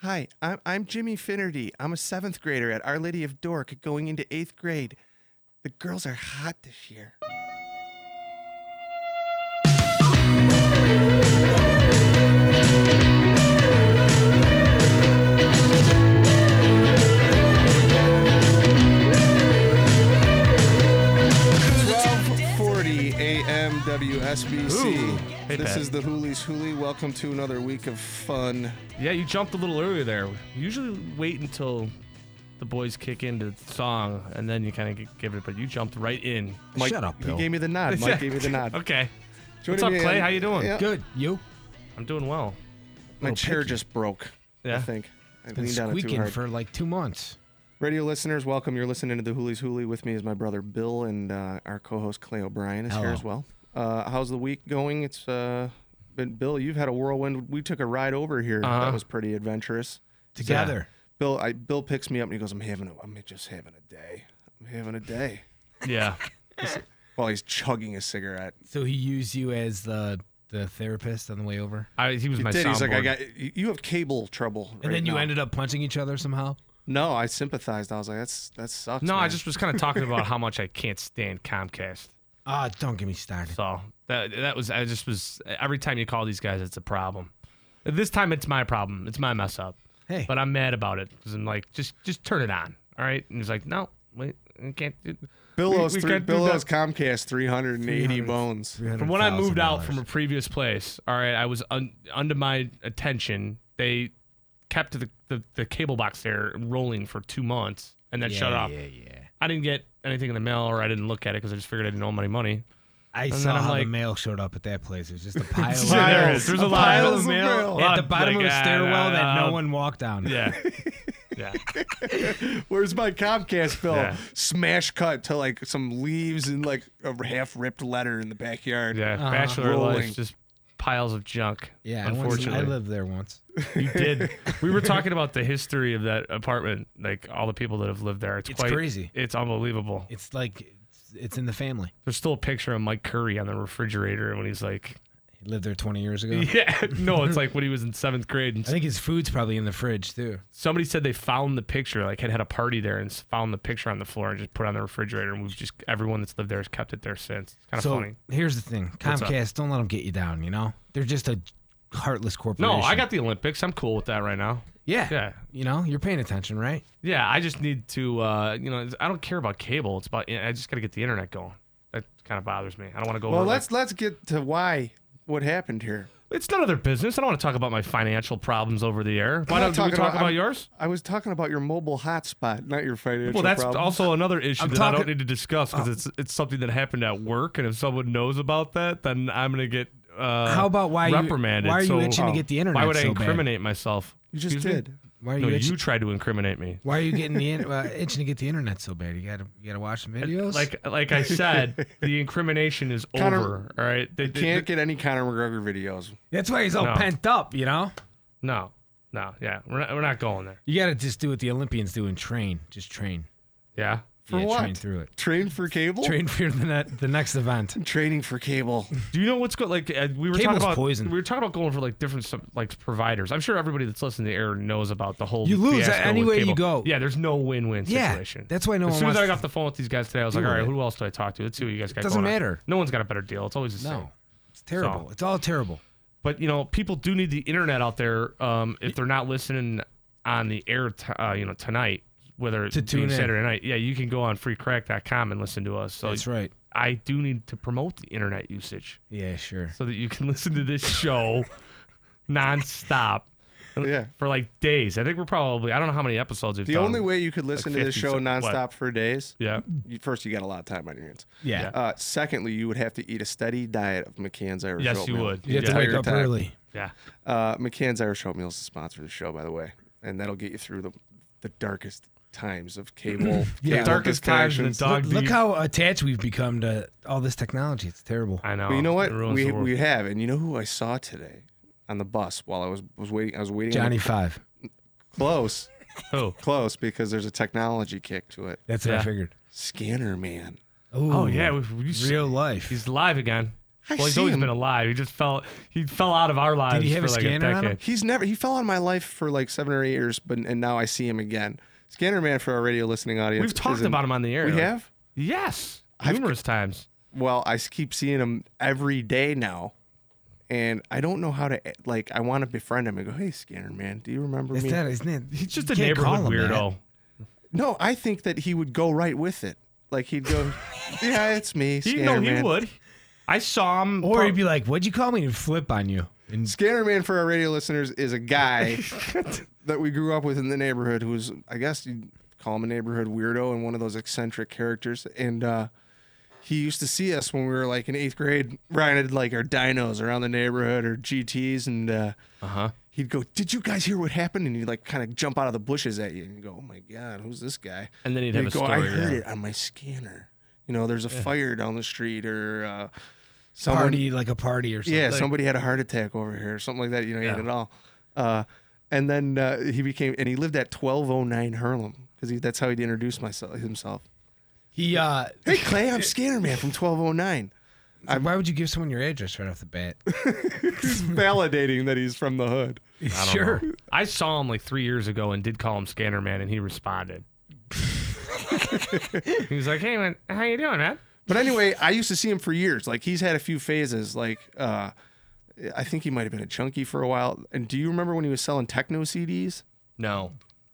Hi, I'm Jimmy Finnerty. I'm a 7th grader at Our Lady of Dork going into 8th grade. The girls are hot this year. WSBC. Ooh. Hey, This Pat. is the Hoolies Hoolie. Welcome to another week of fun. Yeah, you jumped a little earlier there. Usually wait until the boys kick into the song, and then you kind of give it, but you jumped right in. Mike, Shut up, Bill. He gave me the nod. Mike gave me the nod. Okay. Joining What's up, me Clay? in- How you doing? Yeah. Good. You? I'm doing well. My Little chair picky. just broke. Yeah. I think. I Been leaned on it too squeaking hard. for like 2 months. Radio listeners, welcome. You're listening to the Hoolies Hoolie. With me is my brother Bill, and our co-host Clay O'Brien is here Hello. as well. How's the week going? It's been Bill. You've had a whirlwind. We took a ride over here. Uh-huh. That was pretty adventurous. Together. Bill picks me up and he goes, I'm just having a day. I'm having a day. Yeah. While he's chugging a cigarette. So he used you as the therapist on the way over? He was He my did. He's like, soundboard. you have cable trouble. And right then you now." ended up punching each other somehow? No, I sympathized. I was like, that sucks. No, I man." just was kind of talking about how much I can't stand Comcast. Ah, don't get me started. So that was, I just was, every time you call these guys, it's a problem. This time it's my problem. It's my mess up. Hey. But I'm mad about it because I'm like, just turn it on. All right. And he's like, no, wait, I can't. Bill we owes can't do Comcast 300 380 bones. From when I moved out $300,000. from a previous place, all right, I was under my attention. They kept the cable box there rolling for 2 months and then shut off. Yeah. I didn't get anything in the mail, or I didn't look at it because I just figured I didn't owe any money. I then saw I'm how the like- mail showed up at that place. It was just a pile of Yeah, there mail. is. There's a lot Piles of of mail. mail. A lot At the bottom like, of the stairwell that no one walked down. Yeah. Yeah. Where's my Comcast bill? Yeah. Smash cut to like some leaves and like a half ripped letter in the backyard. Yeah. Bachelor Rolling. life, just piles of junk. Yeah, Unfortunately. I lived there once. You did. We were talking about the history of that apartment, like all the people that have lived there. It's quite crazy. It's unbelievable. It's like, it's in the family. There's still a picture of Mike Curry on the refrigerator when he's like, He lived there 20 years ago. yeah, no, it's like when he was in 7th grade. I And think his food's probably in the fridge, too. somebody said they found the picture, like had a party there and found the picture on the floor and just put it on the refrigerator. And we've just, everyone that's lived there has kept it there since. It's kind of So funny. here's the thing. What's up? Comcast, don't let them get you down, you know? They're just a heartless corporation. No, I got the Olympics. I'm cool with that right now. Yeah. Yeah. You know, you're paying attention, right? Yeah, I just need to, I don't care about cable. It's about, I just got to get the internet going. That kind of bothers me. I don't want to go Well, over let's get to what happened here. It's none of their business. I don't want to talk about my financial problems over the air. Why I'm don't not we talking talk about I'm- yours? I was talking about your mobile hotspot, not your financial Well, that's problems. also another issue I'm that I don't talking- need to discuss because it's something that happened at work, and if someone knows about that, then I'm gonna get How about why reprimanded. why are you So, itching to get the internet why would I so bad? incriminate myself? You just Excuse me? did. Why are No, you you tried to incriminate me. why are you getting itching to get the internet so bad? You gotta watch some videos? Like I said, the incrimination is Conor- over. All right, they Can't get any Conor McGregor videos. That's why he's all No. pent up, you know? no, yeah, we're not going there. You gotta just do what the Olympians do and train. Just train. Yeah, For yeah, what? train through it. Train for cable? Train for the next event. Training for cable. do you know what's good? Like we were Cable's talking about poison. We were talking about going for like different like providers. I'm sure everybody that's listening to the air knows about the whole. You lose fiasco any with way you cable. go. Yeah, there's no win-win Yeah, situation. that's why no As one soon as wants I got off the phone with these guys today, I was like, deal all right, with who else do I talk to? Let's see what you guys got Doesn't going on. matter. No one's got a better deal. It's always the same. No. It's terrible. So- It's all terrible. But people do need the internet out there if they're not listening on the air, tonight, whether it's To tune in. Saturday night. Yeah, you can go on freecrack.com and listen to us. So That's right. I do need to promote the internet usage Yeah, sure. so that you can listen to this show nonstop Yeah. for like days. I think we're probably, I don't know how many episodes we've The done. only way you could listen to this 50 show what? nonstop for days, Yeah. first you got a lot of time on your hands. Yeah. Secondly, you would have to eat a steady diet of McCann's Irish Yes, oatmeal. you would. You have to Yeah. wake Entire up time. early. Yeah. McCann's Irish Oatmeal is the sponsor of the show, by the way, and that'll get you through the darkest times of cable. Yeah. cable Darkest times in the disconnections. dog Look deep. how attached we've become to all this technology. It's terrible. I know. But you know what? It ruins the world. We have, and you know who I saw today on the bus while I was waiting. I was waiting. Johnny on Five. close, Who? close, because there's a technology kick to it. That's what Yeah. I figured. Scanner Man. Oh, yeah. Real life. He's live again. I Well, he's see always him. been alive. He fell out of our lives he have for a like a scanner on him? decade. He fell out of my life for like 7 or 8 years, and now I see him again. Scanner Man for our radio listening audience. We've talked isn't- about him on the air. We like- have? Yes, I've- numerous times. Well, I keep seeing him every day now. And I don't know how to, like, I want to befriend him and go, hey, Scanner Man, do you remember me? Isn't it? He's just You a can't call neighborhood him that. weirdo. No, I think that he would go right with it. Like, he'd go, yeah, it's me, He Scanner Man. would. I saw him. Or he'd be like, "What'd you call me?" and flip on you. And Scanner Man for our radio listeners is a guy that we grew up with in the neighborhood who was, I guess you'd call him a neighborhood weirdo and one of those eccentric characters. And he used to see us when we were like in 8th grade, riding like our dinos around the neighborhood or GTs. And he'd go, did you guys hear what happened? And he'd like kind of jump out of the bushes at you. And you go, oh my God, who's this guy? And then he'd And have he'd a go, story. I heard yeah. it on my scanner. You know, there's a fire down the street or someone. party like a party or something. Yeah, somebody had a heart attack over here, or something like that. You know, he had it all. And then he lived at 1209 Harlem because that's how he'd introduce himself. He Hey, Clay, I'm Scanner Man from 1209. why would you give someone your address right off the bat? He's validating that he's from the hood. Sure. I saw him like 3 years ago and did call him Scanner Man, and he responded. He was like, "Hey man, how you doing, man?" But anyway, I used to see him for years. Like, he's had a few phases. Like, I think he might have been a chunky for a while. And do you remember when he was selling techno CDs? No.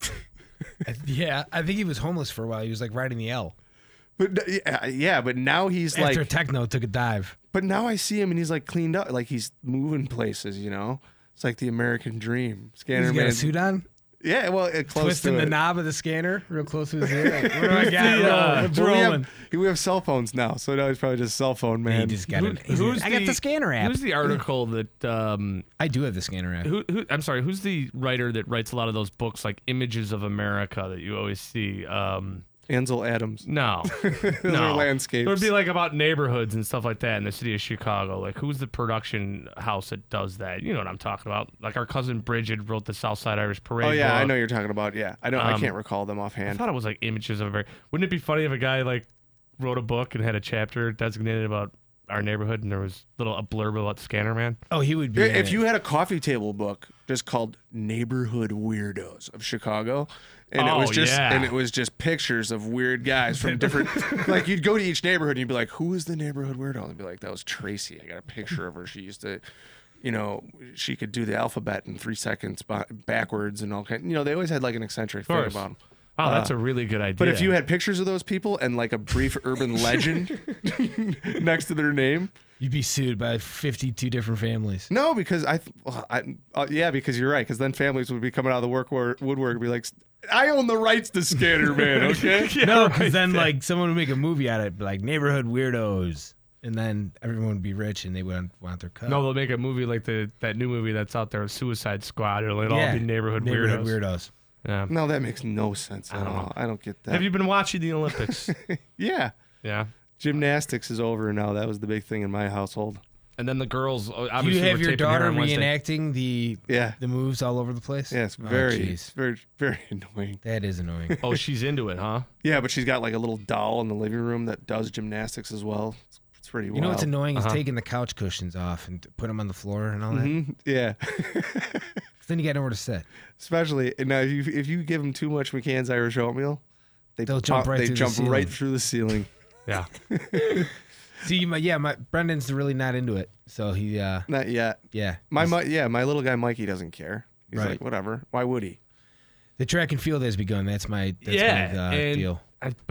Yeah, I think he was homeless for a while. He was like riding the L But yeah, but now he's after like, techno took a dive. but now I see him and he's like cleaned up, like he's moving places. You know, it's like the American dream. Scanner He's got a Man. suit on, Yeah, well, close twisting to the it. knob of the scanner real close to his ear. Like, what do I got? What's Well, rolling? we have cell phones now, so now he's probably just cell phone man. He just got it. Who's I got the scanner app. Who's the article that? I do have the scanner app. I'm sorry. Who's the writer that writes a lot of those books like Images of America that you always see? Ansel Adams. No, Those no. are landscapes. It would be like about neighborhoods and stuff like that in the city of Chicago. Like, who's the production house that does that? You know what I'm talking about. Like, our cousin Bridget wrote the Southside Irish Parade. Oh yeah, I book. know you're talking about. Yeah, I don't. I can't recall them I offhand. thought it was like Images of America. Wouldn't it be funny if a guy like wrote a book and had a chapter designated about our neighborhood and there was a blurb about Scanner Man? Oh, he would be. If you had a coffee table book just called Neighborhood Weirdos of Chicago, and Oh, it was just pictures of weird guys from different like you'd go to each neighborhood and you'd be like, who is the neighborhood weirdo? And they'd be like, that was Tracy. I got a picture of her. She used to, you know, she could do the alphabet in 3 seconds backwards and all kind. You know, they always had like an eccentric thing course. about them. Oh, that's a really good idea. But if you had pictures of those people and like a brief urban legend next to their name, You'd be sued by 52 different families. no, because because you're right. Because then families would be coming out of the woodwork and be like, I own the rights to Scanner Man, okay? No, because then like someone would make a movie out of it, like Neighborhood Weirdos, and then everyone would be rich and they would want their cut. No, they'll make a movie like that new movie that's out there, Suicide Squad. It'll all be neighborhood weirdos. Weirdos. Yeah. No, that makes no sense at all. I don't get that. Have you been watching the Olympics? Yeah. Yeah. Gymnastics is over now. That was the big thing in my household. And then the girls, Do obviously, you have were your taping here daughter on Wednesday. reenacting the Yeah. moves all over the place? Yeah, it's Oh, very, jeez. very, very annoying. That is annoying. Oh, she's into it, huh? Yeah, but she's got like a little doll in the living room that does gymnastics as well. It's pretty wild. You know what's annoying is Uh-huh. taking the couch cushions off and put them on the floor and all that. Mhm. Yeah. 'Cause then you got nowhere to sit. Especially now, if you give them too much McCann's Irish oatmeal, They'll jump right through the ceiling. right through the ceiling. Yeah. See, my Brendan's really not into it, so he, Not yet. yeah. My little guy Mikey doesn't care. He's Right. like, whatever. Why would he? The track and field has begun. That's my and deal.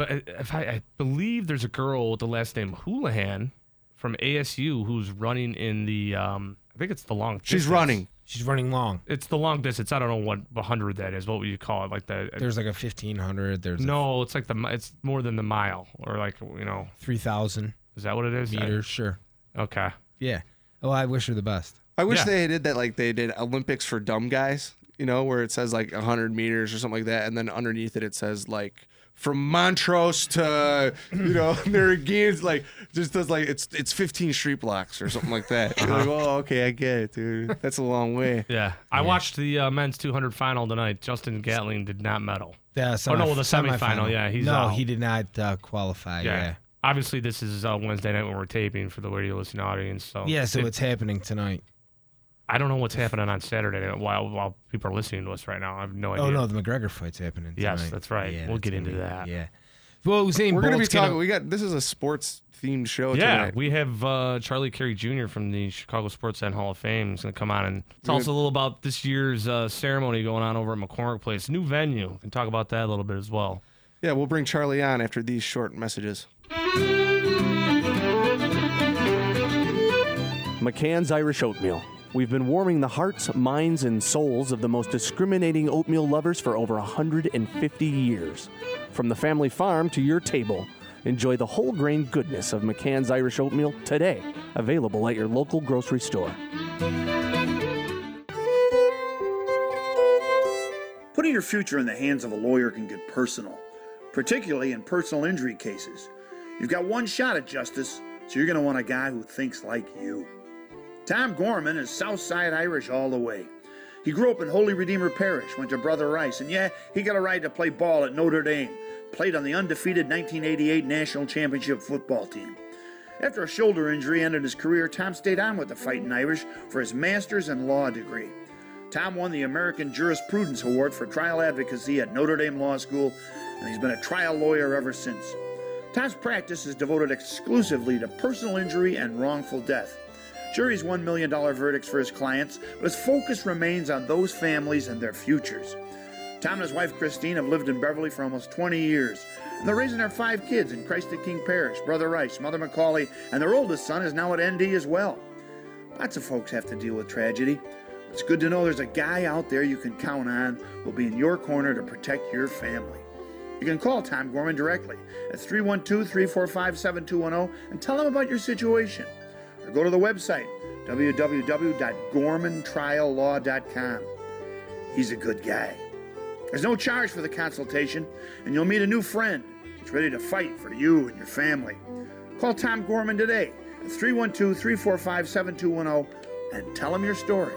I believe there's a girl with the last name Houlihan from ASU who's running in the, I think it's the long distance. She's running. She's running long. It's the long distance. I don't know what 100 that is. What would you call it? Like the There's like a 1,500. There's no, it's like it's more than the mile, or like 3,000 is that what it is? meters. Sure. Okay. Yeah. Oh, I wish her the best. I wish Yeah. they did that like they did Olympics for dumb guys, you know, where it says like 100 meters or something like that. And then underneath it says like from Montrose to, you know, Narragansett, like just does like it's 15 street blocks or something like that. You're like, oh, okay, I get it, dude. That's a long way. Yeah. I watched the men's 200 final tonight. Justin Gatling did not medal. The Oh, no, well, the semifinal, yeah, he's no, out. he did not qualify. Yeah. Yeah. Obviously, this is Wednesday night when we're taping for the radio listening audience. So Yeah, so it's happening tonight. I don't know what's happening on Saturday night while people are listening to us right now. I have no idea. Oh no, the McGregor fight's happening tonight. Yes, that's right. Yeah, We'll that's get into gonna be- that. Yeah. Well, Usain We're going to be Bolt's talking. This is a sports themed show Yeah, tonight. we have Charlie Carey Jr. from the Chicago Sports and Hall of Fame. He's going to come on and tell us a little about this year's ceremony going on over at McCormick Place. New venue. We can talk about that a little bit as well. Yeah, we'll bring Charlie on after these short messages. McCann's Irish Oatmeal. We've been warming the hearts, minds, and souls of the most discriminating oatmeal lovers for over 150 years. From the family farm to your table, enjoy the whole grain goodness of McCann's Irish Oatmeal today. Available at your local grocery store. Putting your future in the hands of a lawyer can get personal, particularly in personal injury cases. You've got one shot at justice, so you're going to want a guy who thinks like you. Tom Gorman is Southside Irish all the way. He grew up in Holy Redeemer Parish, went to Brother Rice, and yeah, he got a right to play ball at Notre Dame, played on the undefeated 1988 National Championship football team. After a shoulder injury ended his career, Tom stayed on with the Fighting Irish for his master's in law degree. Tom won the American Jurisprudence Award for trial advocacy at Notre Dame Law School, and he's been a trial lawyer ever since. Tom's practice is devoted exclusively to personal injury and wrongful death. Sure, he's $1 million verdicts for his clients, but his focus remains on those families and their futures. Tom and his wife Christine have lived in Beverly for almost 20 years, and they're raising their 5 kids in Christ the King Parish, Brother Rice, Mother Macaulay, and their oldest son is now at ND as well. Lots of folks have to deal with tragedy. It's good to know there's a guy out there you can count on who'll be in your corner to protect your family. You can call Tom Gorman directly at 312-345-7210 and tell him about your situation. Or go to the website, www.gormantriallaw.com. He's a good guy. There's no charge for the consultation, and you'll meet a new friend that's ready to fight for you and your family. Call Tom Gorman today at 312-345-7210 and tell him your story.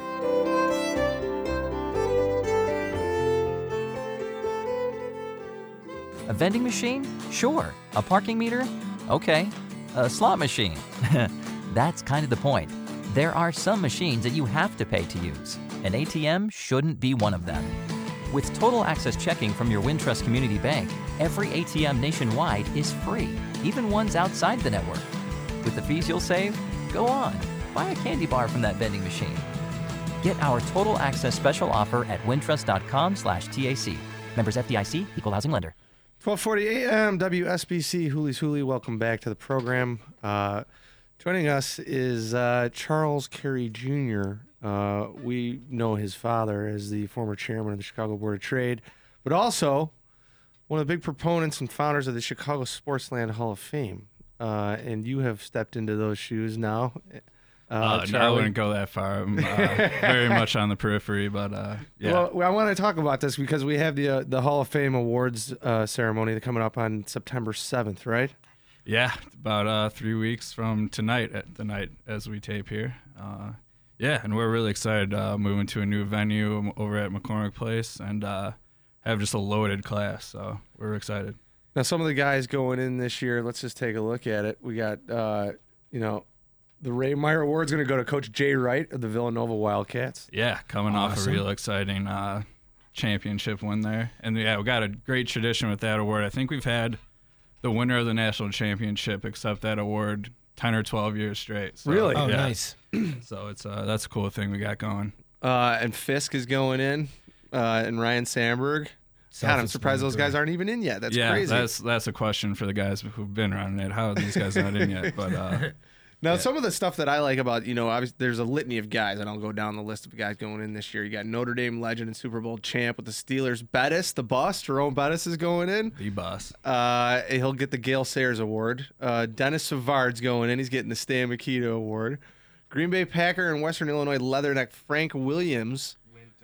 A vending machine? Sure. A parking meter? Okay. A slot machine? That's kind of the point. There are some machines that you have to pay to use. An ATM shouldn't be one of them. With Total Access Checking from your Wintrust Community Bank, every ATM nationwide is free, even ones outside the network. With the fees you'll save, go on, buy a candy bar from that vending machine. Get our Total Access special offer at wintrust.com/TAC. Members FDIC, Equal Housing Lender. 12:40 a.m. WSBC. Hooley's Hooley. Welcome back to the program. Joining us is Charles Carey Jr. We know his father as the former chairman of the Chicago Board of Trade, but also one of the big proponents and founders of the Chicago Sportsland Hall of Fame. And you have stepped into those shoes now. No, I wouldn't go that far. I'm very much on the periphery, but yeah. Well, I want to talk about this because we have the Hall of Fame awards ceremony coming up on September 7th, right? Yeah, about 3 weeks from tonight, at the night as we tape here. Yeah, and we're really excited moving to a new venue over at McCormick Place and have just a loaded class, so we're excited. Now, some of the guys going in this year, let's just take a look at it. We got, the Ray Meyer Award's going to go to Coach Jay Wright of the Villanova Wildcats. Yeah, coming off a real exciting championship win there. And yeah, we got a great tradition with that award. I think we've had the winner of the national championship accept that award 10 or 12 years straight. So, Really? Oh, yeah. nice. So it's that's a cool thing we got going. And Fisk is going in, and Ryan Sandberg. God, I'm surprised those guys aren't even in yet. That's crazy. That's a question for the guys who've been around it. How are these guys not in yet? But Now, some of the stuff that I like about, obviously there's a litany of guys, and I'll go down the list of guys going in this year. You got Notre Dame legend and Super Bowl champ with the Steelers. Bettis, the boss, Jerome Bettis is going in. the boss. He'll get the Gale Sayers Award. Dennis Savard's going in. He's getting the Stan Mikita Award. Green Bay Packer and Western Illinois Leatherneck Frank Williams.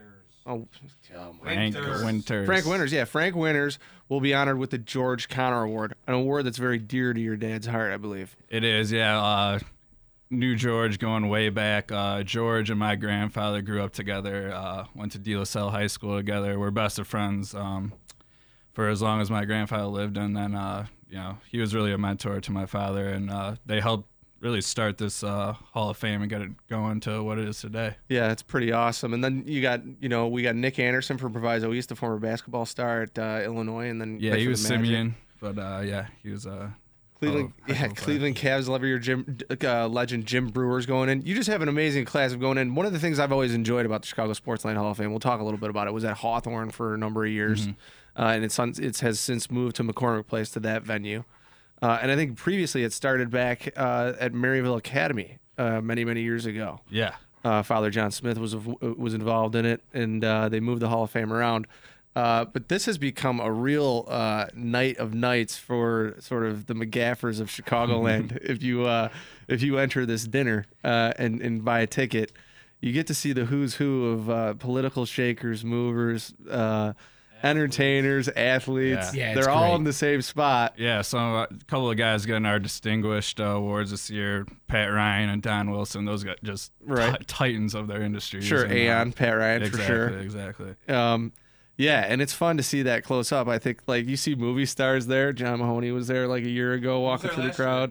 Frank Winters. Frank Winters, yeah. Frank Winters will be honored with the George Connor Award, an award that's very dear to your dad's heart, I believe. It is, yeah. Knew George going way back. George and my grandfather grew up together, went to De La Salle High School together. We're best of friends from for as long as my grandfather lived, and then he was really a mentor to my father, and they helped really start this Hall of Fame and get it going to what it is today. Yeah, it's pretty awesome. And then we got Nick Anderson from Proviso East, the former basketball star at Illinois, and then he was Simeon, but he was Cleveland Cavs legend Jim Brewer's going in. You just have an amazing class of going in. One of the things I've always enjoyed about the Chicago Sportsline Hall of Fame, we'll talk a little bit about it, was at Hawthorne for a number of years, and it has since moved to McCormick Place, to that venue. And I think previously it started back at Maryville Academy many years ago. Yeah. Father John Smith was involved in it, and they moved the Hall of Fame around. But this has become a real night of nights for sort of the McGaffers of Chicagoland. If you enter this dinner and buy a ticket, you get to see the who's who of political shakers, movers, entertainers, athletes. Yeah, they're all in the same spot. Yeah, a couple of guys getting our distinguished awards this year, Pat Ryan and Don Wilson. Those guys just titans of their industry. Sure, Aon, Pat Ryan, for sure. Exactly. Yeah, and it's fun to see that close up. I think you see movie stars there. John Mahoney was there a year ago, walking through the crowd.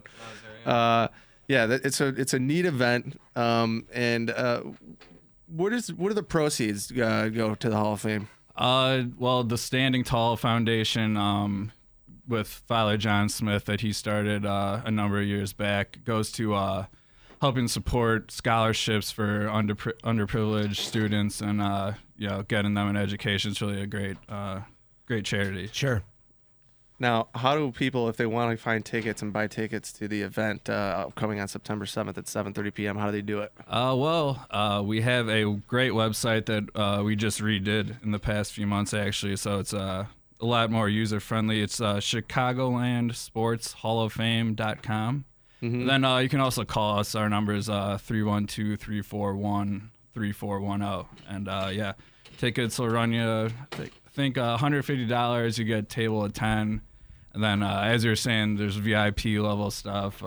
It's a neat event. And where do the proceeds go to the Hall of Fame? Well, the Standing Tall Foundation, with Father John Smith that he started a number of years back, goes to helping support scholarships for underprivileged students and getting them an education. It's really a great charity. Sure. Now, how do people, if they want to find tickets and buy tickets to the event upcoming on September 7th at 7:30 p.m., how do they do it? We have a great website that we just redid in the past few months, actually. So it's a lot more user-friendly. It's ChicagolandSportsHallOfFame.com. Then you can also call us. Our number is 312-341-3410. And tickets will run you, I think, $150. You get a table of 10. And then, as you're saying, there's VIP level stuff.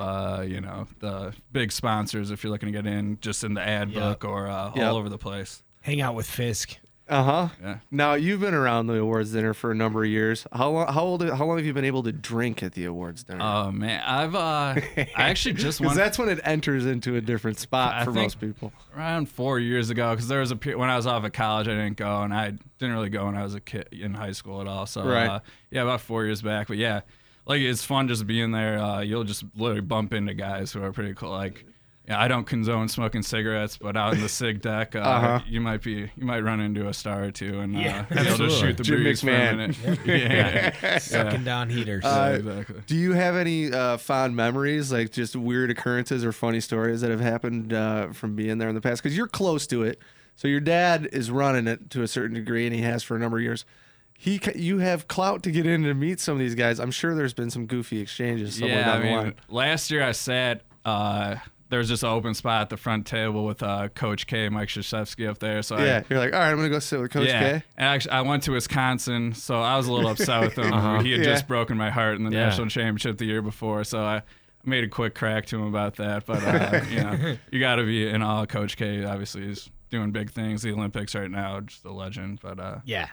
The big sponsors, if you're looking to get in, just in the ad book or all over the place. Hang out with Fisk. Yeah. Now, you've been around the awards dinner for a number of years. How long have you been able to drink at the awards dinner? Oh man, I actually just won. That's when it enters into a different spot for most people. Around 4 years ago, because there was when I was off of college, I didn't go, and I didn't really go when I was a kid in high school at all. So about 4 years back. But yeah, it's fun just being there. You'll just literally bump into guys who are pretty cool. I don't condone smoking cigarettes, but out in the cig deck, you might run into a star or two, and you'll just shoot the Jim breeze McMahon. for a minute. Sucking down heaters. Exactly. Do you have any fond memories, like just weird occurrences or funny stories that have happened from being there in the past? Because you're close to it. So your dad is running it to a certain degree, and he has for a number of years. You have clout to get in to meet some of these guys. I'm sure there's been some goofy exchanges somewhere down the line. Last year I sat. There was just an open spot at the front table with Coach K, Mike Krzyzewski up there. So you're like, all right, I'm gonna go sit with Coach K. And actually, I went to Wisconsin, so I was a little upset with him. He had just broken my heart in the national championship the year before, so I made a quick crack to him about that. But you got to be in awe of Coach K. Obviously, he's doing big things. The Olympics right now, just a legend. But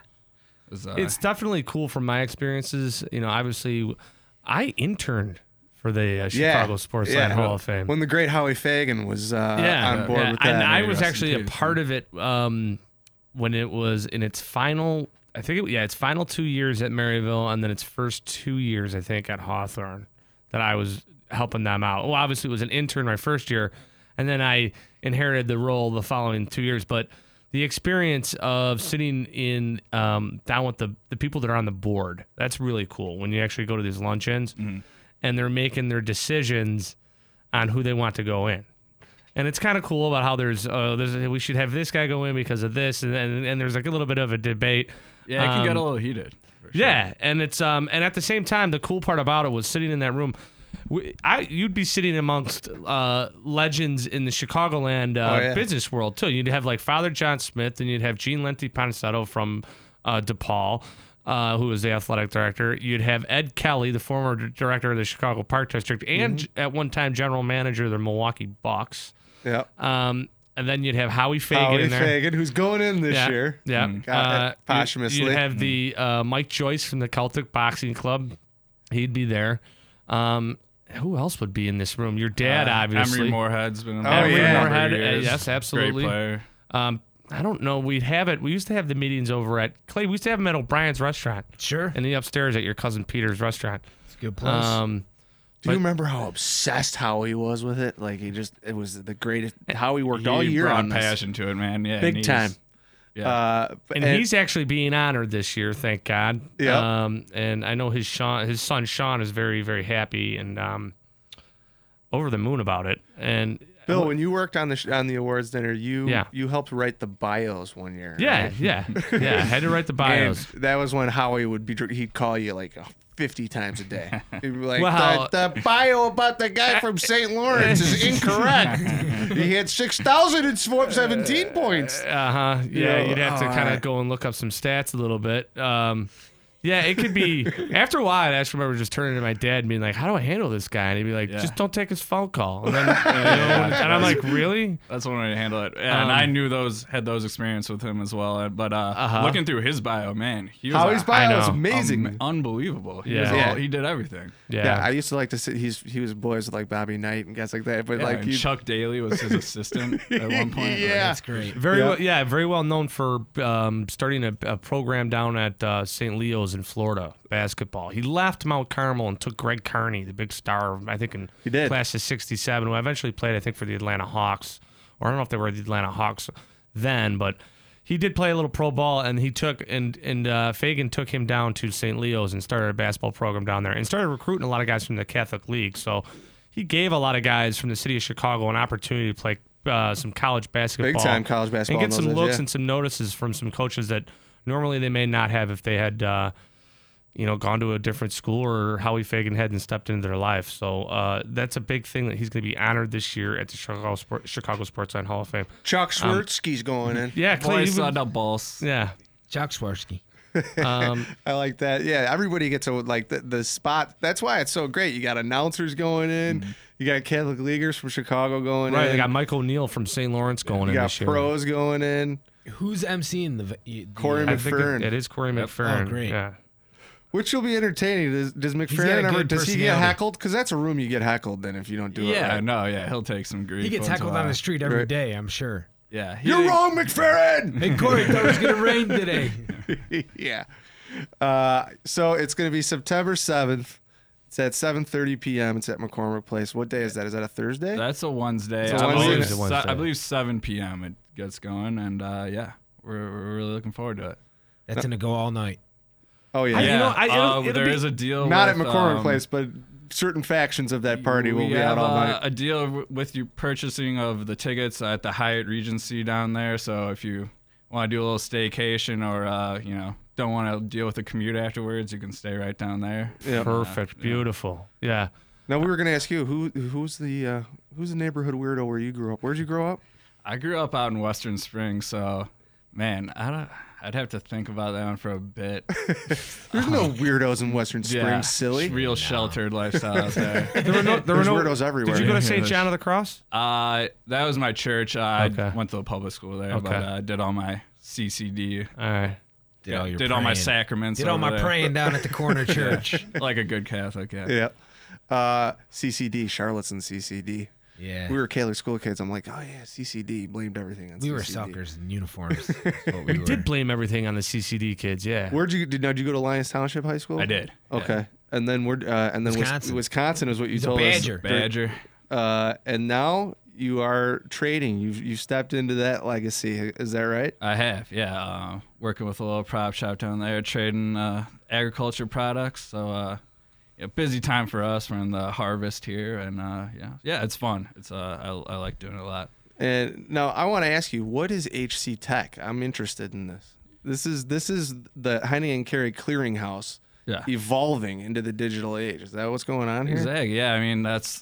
it's definitely cool from my experiences. Obviously, I interned for the Chicago Sportsline Hall of Fame when the great Howie Fagan was on board with that. And I was actually a part of it when it was in its final. I think its final 2 years at Maryville, and then its first 2 years, I think, at Hawthorne, that I was helping them out. Well, obviously, it was an intern my first year, and then I inherited the role the following 2 years. But the experience of sitting in down with the people that are on the board, that's really cool when you actually go to these luncheons. And they're making their decisions on who they want to go in. And it's kind of cool about how we should have this guy go in because of this, and there's a little bit of a debate. Yeah, it can get a little heated. For sure. Yeah, and it's and at the same time, the cool part about it was sitting in that room. You'd be sitting amongst legends in the Chicagoland business world too. You'd have Father John Smith, and you'd have Gene Lenti Ponizetto from DePaul. Who was the athletic director. You'd have Ed Kelly, the former director of the Chicago Park District, and at one time general manager of the Milwaukee Bucks. Yeah. and then you'd have Howie Fagan Howie in there. Fagan, who's going in this Yeah, year. yeah. Got it posthumously. You'd have the Mike Joyce from the Celtic Boxing Club. He'd be there. Who else would be in this room? Your dad, obviously. Emery Moorhead's been in Oh, there for yeah. a number of Moorhead, years. yes, absolutely. Great player. I don't know. We'd have it. We used to have the meetings over at Clay. We used to have them at O'Brien's restaurant. Sure. And the upstairs at your cousin Peter's restaurant. It's a good place. Do you remember how obsessed Howie was with it? Like it was the greatest. Howie worked all He year brought on this. passion to it, man. Yeah, Big and time. Yeah. And he's actually being honored this year, thank God. Yeah. And I know his son Sean is very, very happy and over the moon about it. And Bill, when you worked on the awards dinner, you Yeah. helped write the bios one year. yeah, right? yeah. I had to write the bios. And that was when Howie he'd call you like 50 times a day. He'd be like, Well- the bio about the guy from St. Lawrence is incorrect. He had 6,017 points. Yeah, Yeah. you'd have to All kind of right. go and look up some stats a little bit. Yeah, it could be. After a while, I just remember just turning to my dad and being like, "How do I handle this guy?" And he'd be like, "Just don't take his phone call." And then, and I'm like, "Really?" That's one way to handle it. Yeah, and I knew had those experience with him as well. But looking through his bio, man, he was Howie's bio is know. amazing. Unbelievable. He Yeah. was Yeah. he did everything. Yeah, I used to like to say he was boys with like Bobby Knight and guys like that. But Yeah, like and Chuck Daly was his assistant at one point. Yeah. That's great. Very well known for starting a program down at St. Leo's in Florida, basketball. He left Mount Carmel and took Greg Carney, the big star, I think in He did. class of '67, who eventually played, I think, for the Atlanta Hawks, or I don't know if they were the Atlanta Hawks then, but he did play a little pro ball, and he took and Fagan took him down to St. Leo's and started a basketball program down there and started recruiting a lot of guys from the Catholic League. So he gave a lot of guys from the city of Chicago an opportunity to play some college basketball, Big time college basketball and get in some those looks days, yeah. and some notices from some coaches that normally they may not have if they had gone to a different school or Howie Fagan hadn't stepped into their life. So that's a big thing that he's going to be honored this year at the Chicago Sports Line Hall of Fame. Chuck Swirsky's going in. Yeah, Clay. Boys you saw would- the balls. yeah. Chuck Swirsky. I like that. Yeah, everybody gets the spot. That's why it's so great. You got announcers going in. You got Catholic Leaguers from Chicago going Right, in. they got Mike O'Neill from St. Lawrence going you in got this year. pros going in. Who's emceeing the Corey I think McFerrin. it is Corey McFerrin. Oh, great. Yeah. Which will be entertaining. Does got a McFerrin ever good does he get personality. heckled? Because that's a room you get heckled then if you don't do it Yeah, right. no, yeah, he'll take some grief. He gets once in a heckled on while. the street every Right. day, I'm sure. Yeah, You're wrong, McFerrin. Hey, Corey, thought it was going to rain today. Yeah. So it's going to be September 7th. It's at 7:30 p.m. It's at McCormick Place. What day is that? Is that a Thursday? That's a Wednesday. It's a I Wednesday. believe It's a Wednesday. I believe 7 p.m. it gets going, and yeah, we're really looking forward to it. That's going to go all night. Oh yeah. Yeah, it'll there be- is a deal. Not with, at McCormick Place, but certain factions of that party will we be out have all night. a deal with you purchasing of the tickets at the Hyatt Regency down there. So if you want to do a little staycation or don't want to deal with the commute afterwards, you can stay right down there. Yeah. Perfect. Beautiful. Yeah. Now we were going to ask you who's the neighborhood weirdo where you grew up? Where'd you grow up? I grew up out in Western Springs, so man, I'd have to think about that one for a bit. There's no weirdos in Western Springs. Yeah, Silly. real sheltered lifestyle out there. There were no There's weirdos everywhere. Did you go to Yeah, St. there's- John of the Cross? That was my church. I Okay. went to the public school there, Okay. but I did all my CCD. All right. Did all your Did all my praying. sacraments. Did all over my there. praying down at the corner church. Like a good Catholic, yeah. Yeah. CCD. Charlotte's in CCD. Yeah. We were Catholic school kids. I'm like, oh yeah, CCD. Blamed everything on We were CCD. suckers in uniforms. That's what we We were. did blame everything on the CCD kids. Yeah. Where'd you did you go to Lyons Township High School? I did. Okay. And then Wisconsin. Wisconsin is what you He's a told Badger. us. Badger. And now you are trading. You stepped into that legacy. Is that right? I have, yeah. Working with a little prop shop down there, trading agriculture products. So, busy time for us. We're in the harvest here, and yeah, it's fun. It's I like doing it a lot. And now I want to ask you, what is HC Tech? I'm interested in this. This is the Heine & Carey clearinghouse Yeah. evolving into the digital age. Is that what's going on here? Exactly. Yeah, I mean that's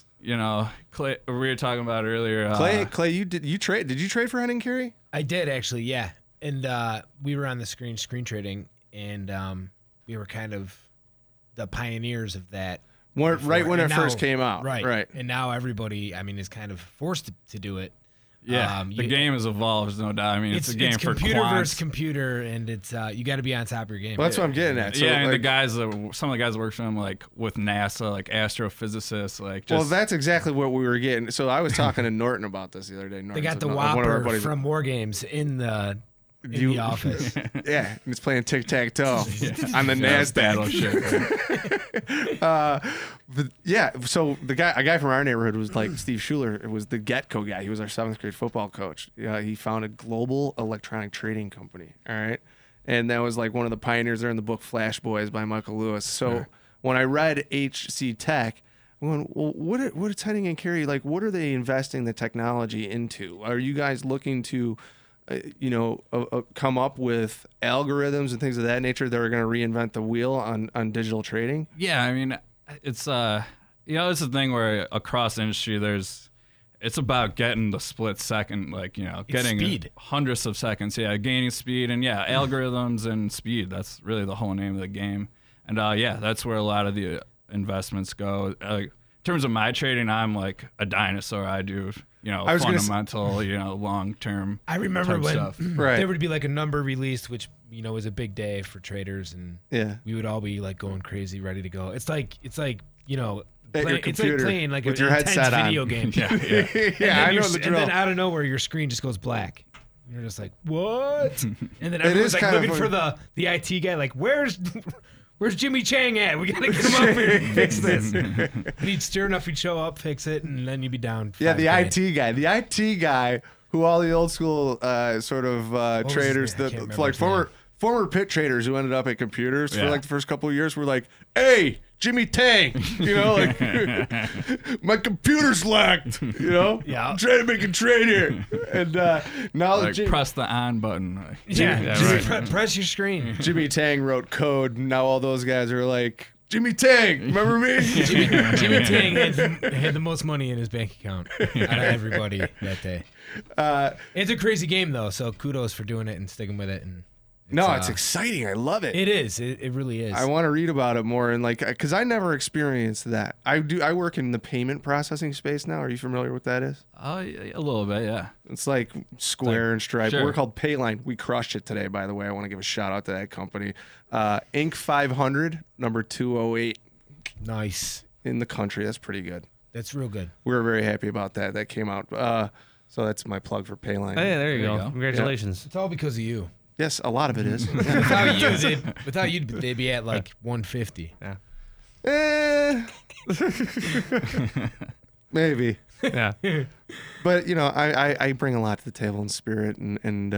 Clay. We were talking about earlier. Clay, did you trade for Heine & Carey? I did actually, yeah. And we were on the screen trading, and we were kind of the pioneers of that. Right when And it first now- came out. Right. Right. And now everybody, I mean, is kind of forced to do it. Yeah, the game has evolved, no doubt. I mean, it's a game for computer quants. versus computer, and it's you got to be on top of your game. Well, that's what I'm getting at. So, Yeah, and like, the guys, some of the guys that work for them, like with NASA, like astrophysicists, like just. well, that's exactly what we were getting. So I was talking to Norton about this the other day. They Norton's got the one of our Whopper buddies. from War Games in the office. Yeah, and it's playing tic-tac-toe on the Yeah, NASDAQ. battleship. But yeah, so a guy from our neighborhood was like Steve Schuler. It was the Getco guy. He was our 7th grade football coach. He founded Global Electronic Trading Company. All right, and that was like one of the pioneers there in the book Flash Boys by Michael Lewis. So when I read HC Tech, I'm going, well, what are Henning and Carey like? What are they investing the technology into? Are you guys looking to come up with algorithms and things of that nature that are going to reinvent the wheel on digital trading? Yeah, I mean, it's it's a thing where across industry it's about getting the split second, like getting speed. hundredths of seconds. Yeah, gaining speed and algorithms and speed. That's really the whole name of the game. And that's where a lot of the investments go. In terms of my trading, I'm like a dinosaur. I do fundamental, long term. I remember when stuff. Right. there would be like a number released, which was a big day for traders, and we would all be like going crazy, ready to go. It's like At your it's like computer playing like with an your intense headset on. video game. Yeah, And I know the and drill. then out of nowhere, your screen just goes black. You're just like, what? And then is everyone's like kind of looking for the IT guy, like, where's Jimmy Chang at? We gotta get him up here and fix this. And sure enough, he'd show up, fix it, and then you'd be down. Yeah, the $5,000. IT guy who all the old school sort of was traders, his name? I can't remember like his former pit traders who ended up at computers for Yeah. like the first couple of years were like, hey, Jimmy Tang, like my computer's lagged, Yeah. I'm trying to make a trade here. And now Like Jimmy press the on button. Like, Press your screen. Jimmy Tang wrote code, and now all those guys are like, Jimmy Tang, remember me? Jimmy Tang had the most money in his bank account out of everybody that day. It's a crazy game though, so kudos for doing it and sticking with it. And It's exciting. I love it. it is. It really is. I want to read about it more and because I never experienced that. I work in the payment processing space now. Are you familiar with that is? a little bit, yeah. It's like Square and Stripe. Sure. We're called Payline. We crushed it today, by the way. I want to give a shout out to that company. Inc. 500, number 208 Nice. in the country. That's pretty good. That's real good. We were very happy about that. That came out. So that's my plug for Payline. Hey, there you go. go. Congratulations. It's all because of you. Yes, a lot of it is. Without you, they'd be at like 150. Eh. Maybe. Yeah. But I bring a lot to the table in spirit and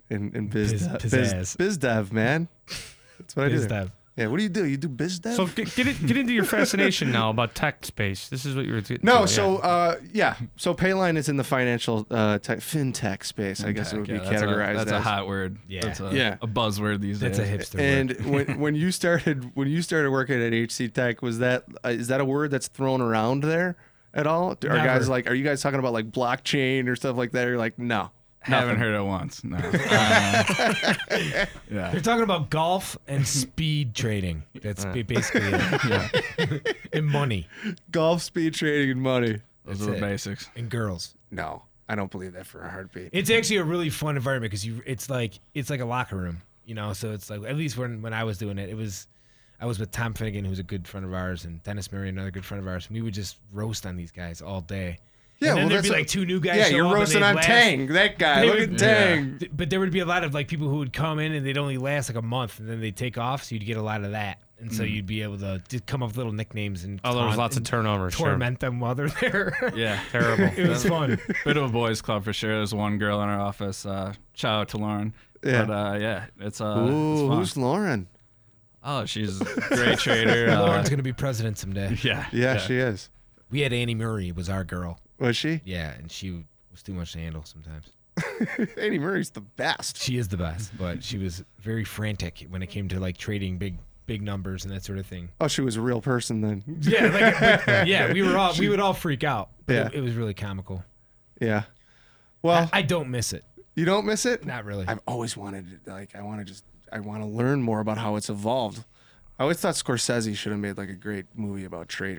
biz dev, man. That's what I do. Biz there. dev. Yeah, what do? You do biz dev? So get into your fascination now about tech space. This is what you were getting No, to, so so Payline is in the financial fintech space. I guess it would be categorized That's as. a hot word. Yeah. That's a Yeah. buzzword these That's a days. hipster word. And when you started working at HC Tech, is that a word that's thrown around there at all? Are you guys talking about like blockchain or stuff like that? Or you're like, no. Haven't heard it once. No. They're yeah. talking about golf and speed trading. That's basically it. And money. Golf, speed trading, and money. Those That's are the it. basics. And girls. No, I don't believe that for a heartbeat. It's actually a really fun environment because it's like a locker room, So it's like, at least when I was doing it, I was with Tom Finnegan, who's a good friend of ours, and Dennis Murray, another good friend of ours. And we would just roast on these guys all day. Yeah, and then well, there'd be that's like two new guys. Yeah, show you're up and roasting they'd on last- Tang. That guy. They Look would- at Tang. But there would be a lot of like people who would come in and they'd only last like a month, and then they'd take off. So you'd get a lot of that, and so you'd be able to just come up with little nicknames and Oh, there was taunt lots of and turnover. Sure. torment them while they're there. Yeah. Terrible. It was fun. Bit of a boys' club for sure. There's one girl in our office. Shout out to Lauren. Yeah. But it's Ooh, it's fun. who's Lauren? Oh, she's a great trader. Lauren's gonna be president someday. Yeah. Yeah, she is. We had Annie Murray was our girl. Was she? Yeah, and she was too much to handle sometimes. Annie Murray's the best. She is the best, but she was very frantic when it came to like trading big numbers and that sort of thing. Oh, she was a real person then. Yeah, we would all freak out. But Yeah. it was really comical. Yeah. Well, I don't miss it. you don't miss it? Not really. I've always wanted I want to learn more about how it's evolved. I always thought Scorsese should have made like a great movie about traders.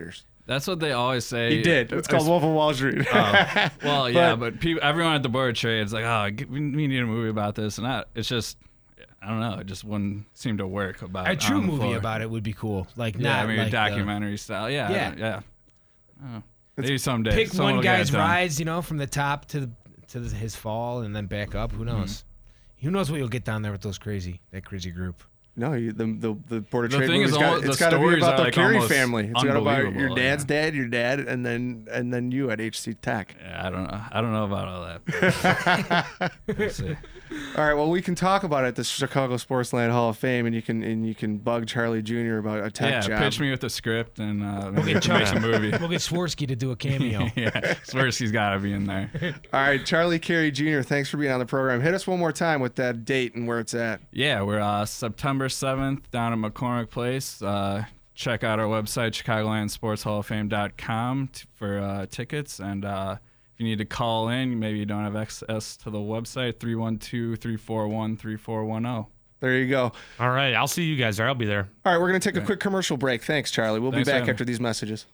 That's what they always say. He did. It's called Wolf of Wall Street. Well, yeah, but everyone at the board of trade is like, oh, we need a movie about this, and that. It's just, I don't know. It just wouldn't seem to work about A true on the movie floor. about it would be cool. Like, Yeah, not maybe like a documentary style. Yeah. Yeah. Oh, maybe someday. Pick someone one will get guy's it done. rise, from the top to his fall, and then back up. Who knows? Who knows what you'll get down there with that crazy group? No, the board of The trade thing movie's is, got, the it's got to be stories about are, the like, Carey almost family. It's got about your unbelievable, dad's dad, your dad, and then you at HC Tech. Yeah, I don't know about all that. but we'll see. All right, well, we can talk about it at the Chicago Sportsland Hall of Fame, and you can bug Charlie Jr. about a tech Yeah, job. pitch me with the script and maybe get make a movie. We'll get Swirsky to do a cameo. Yeah, Swirsky's got to be in there. All right, Charlie Carey Jr., thanks for being on the program. Hit us one more time with that date and where it's at. Yeah, we're September 7th down at McCormick Place. Check out our website, ChicagolandSportsHallOfFame.com for tickets. And if you need to call in, maybe you don't have access to the website, 312-341-3410. There you go. All right, I'll see you guys there. I'll be there. All right, we're going to take a quick commercial break. Thanks, Charlie. We'll Thanks be for back having after these messages.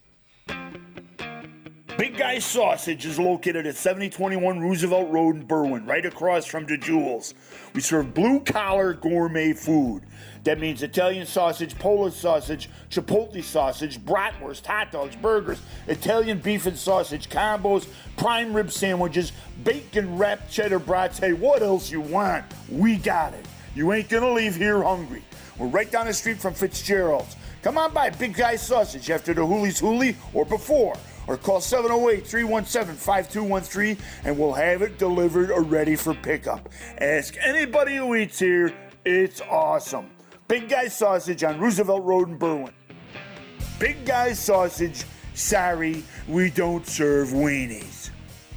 Big Guy Sausage is located at 7021 Roosevelt Road in Berwyn, right across from DeJewels. We serve blue-collar gourmet food. That means Italian sausage, Polish sausage, Chipotle sausage, bratwurst, hot dogs, burgers, Italian beef and sausage combos, prime rib sandwiches, bacon-wrapped cheddar brats. Hey, what else you want? We got it. You ain't gonna leave here hungry. We're right down the street from Fitzgerald's. Come on by Big Guy Sausage after the Hoolie's Hoolie or before. Or call 708-317-5213 and we'll have it delivered or ready for pickup. Ask anybody who eats here. It's awesome. Big Guy Sausage on Roosevelt Road in Berwyn. Big Guy Sausage, sorry, we don't serve weenies.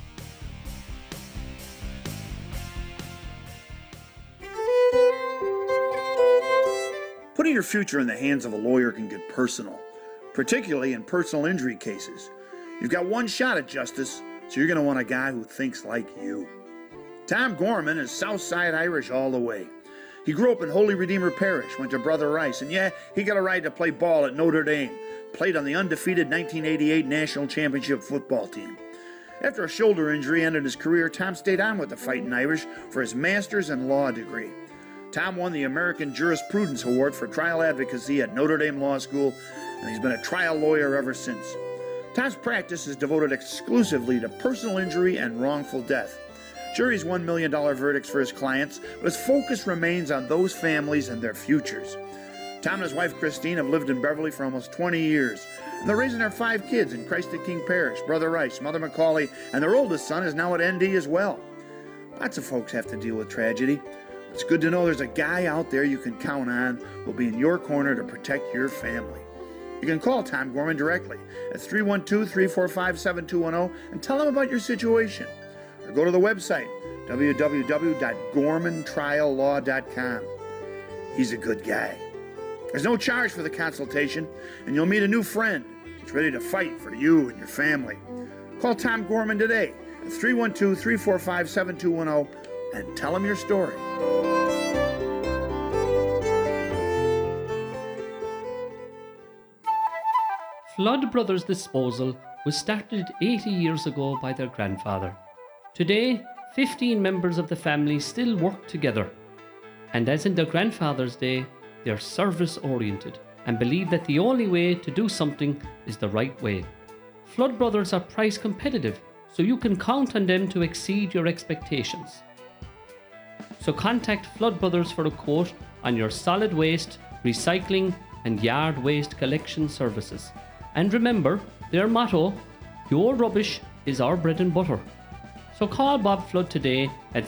Putting your future in the hands of a lawyer can get personal, particularly in personal injury cases. You've got one shot at justice, so you're going to want a guy who thinks like you. Tom Gorman is Southside Irish all the way. He grew up in Holy Redeemer Parish, went to Brother Rice, and yeah, he got a ride to play ball at Notre Dame, played on the undefeated 1988 National Championship football team. After a shoulder injury ended his career, Tom stayed on with the Fighting Irish for his master's in law degree. Tom won the American Jurisprudence Award for trial advocacy at Notre Dame Law School, and he's been a trial lawyer ever since. Tom's practice is devoted exclusively to personal injury and wrongful death. Juries $1 million verdicts for his clients, but his focus remains on those families and their futures. Tom and his wife Christine have lived in Beverly for almost 20 years, and they're raising their 5 kids in Christ the King Parish, Brother Rice, Mother Macaulay, and their oldest son is now at ND as well. Lots of folks have to deal with tragedy. It's good to know there's a guy out there you can count on who will be in your corner to protect your family. You can call Tom Gorman directly at 312-345-7210 and tell him about your situation. Or go to the website, www.gormantriallaw.com. He's a good guy. There's no charge for the consultation, and you'll meet a new friend that's ready to fight for you and your family. Call Tom Gorman today at 312-345-7210 and tell him your story. Flood Brothers Disposal was started 80 years ago by their grandfather. Today, 15 members of the family still work together. And as in their grandfather's day, they are service-oriented and believe that the only way to do something is the right way. Flood Brothers are price competitive, so you can count on them to exceed your expectations. So contact Flood Brothers for a quote on your solid waste, recycling, and yard waste collection services. And remember their motto, your rubbish is our bread and butter. So call Bob Flood today at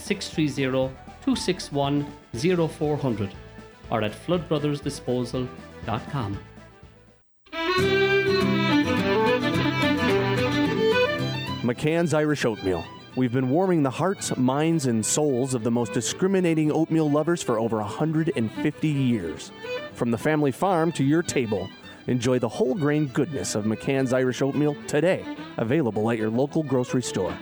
630-261-0400 or at floodbrothersdisposal.com. McCann's Irish Oatmeal. We've been warming the hearts, minds, and souls of the most discriminating oatmeal lovers for over 150 years. From the family farm to your table, enjoy the whole grain goodness of McCann's Irish Oatmeal today, available at your local grocery store.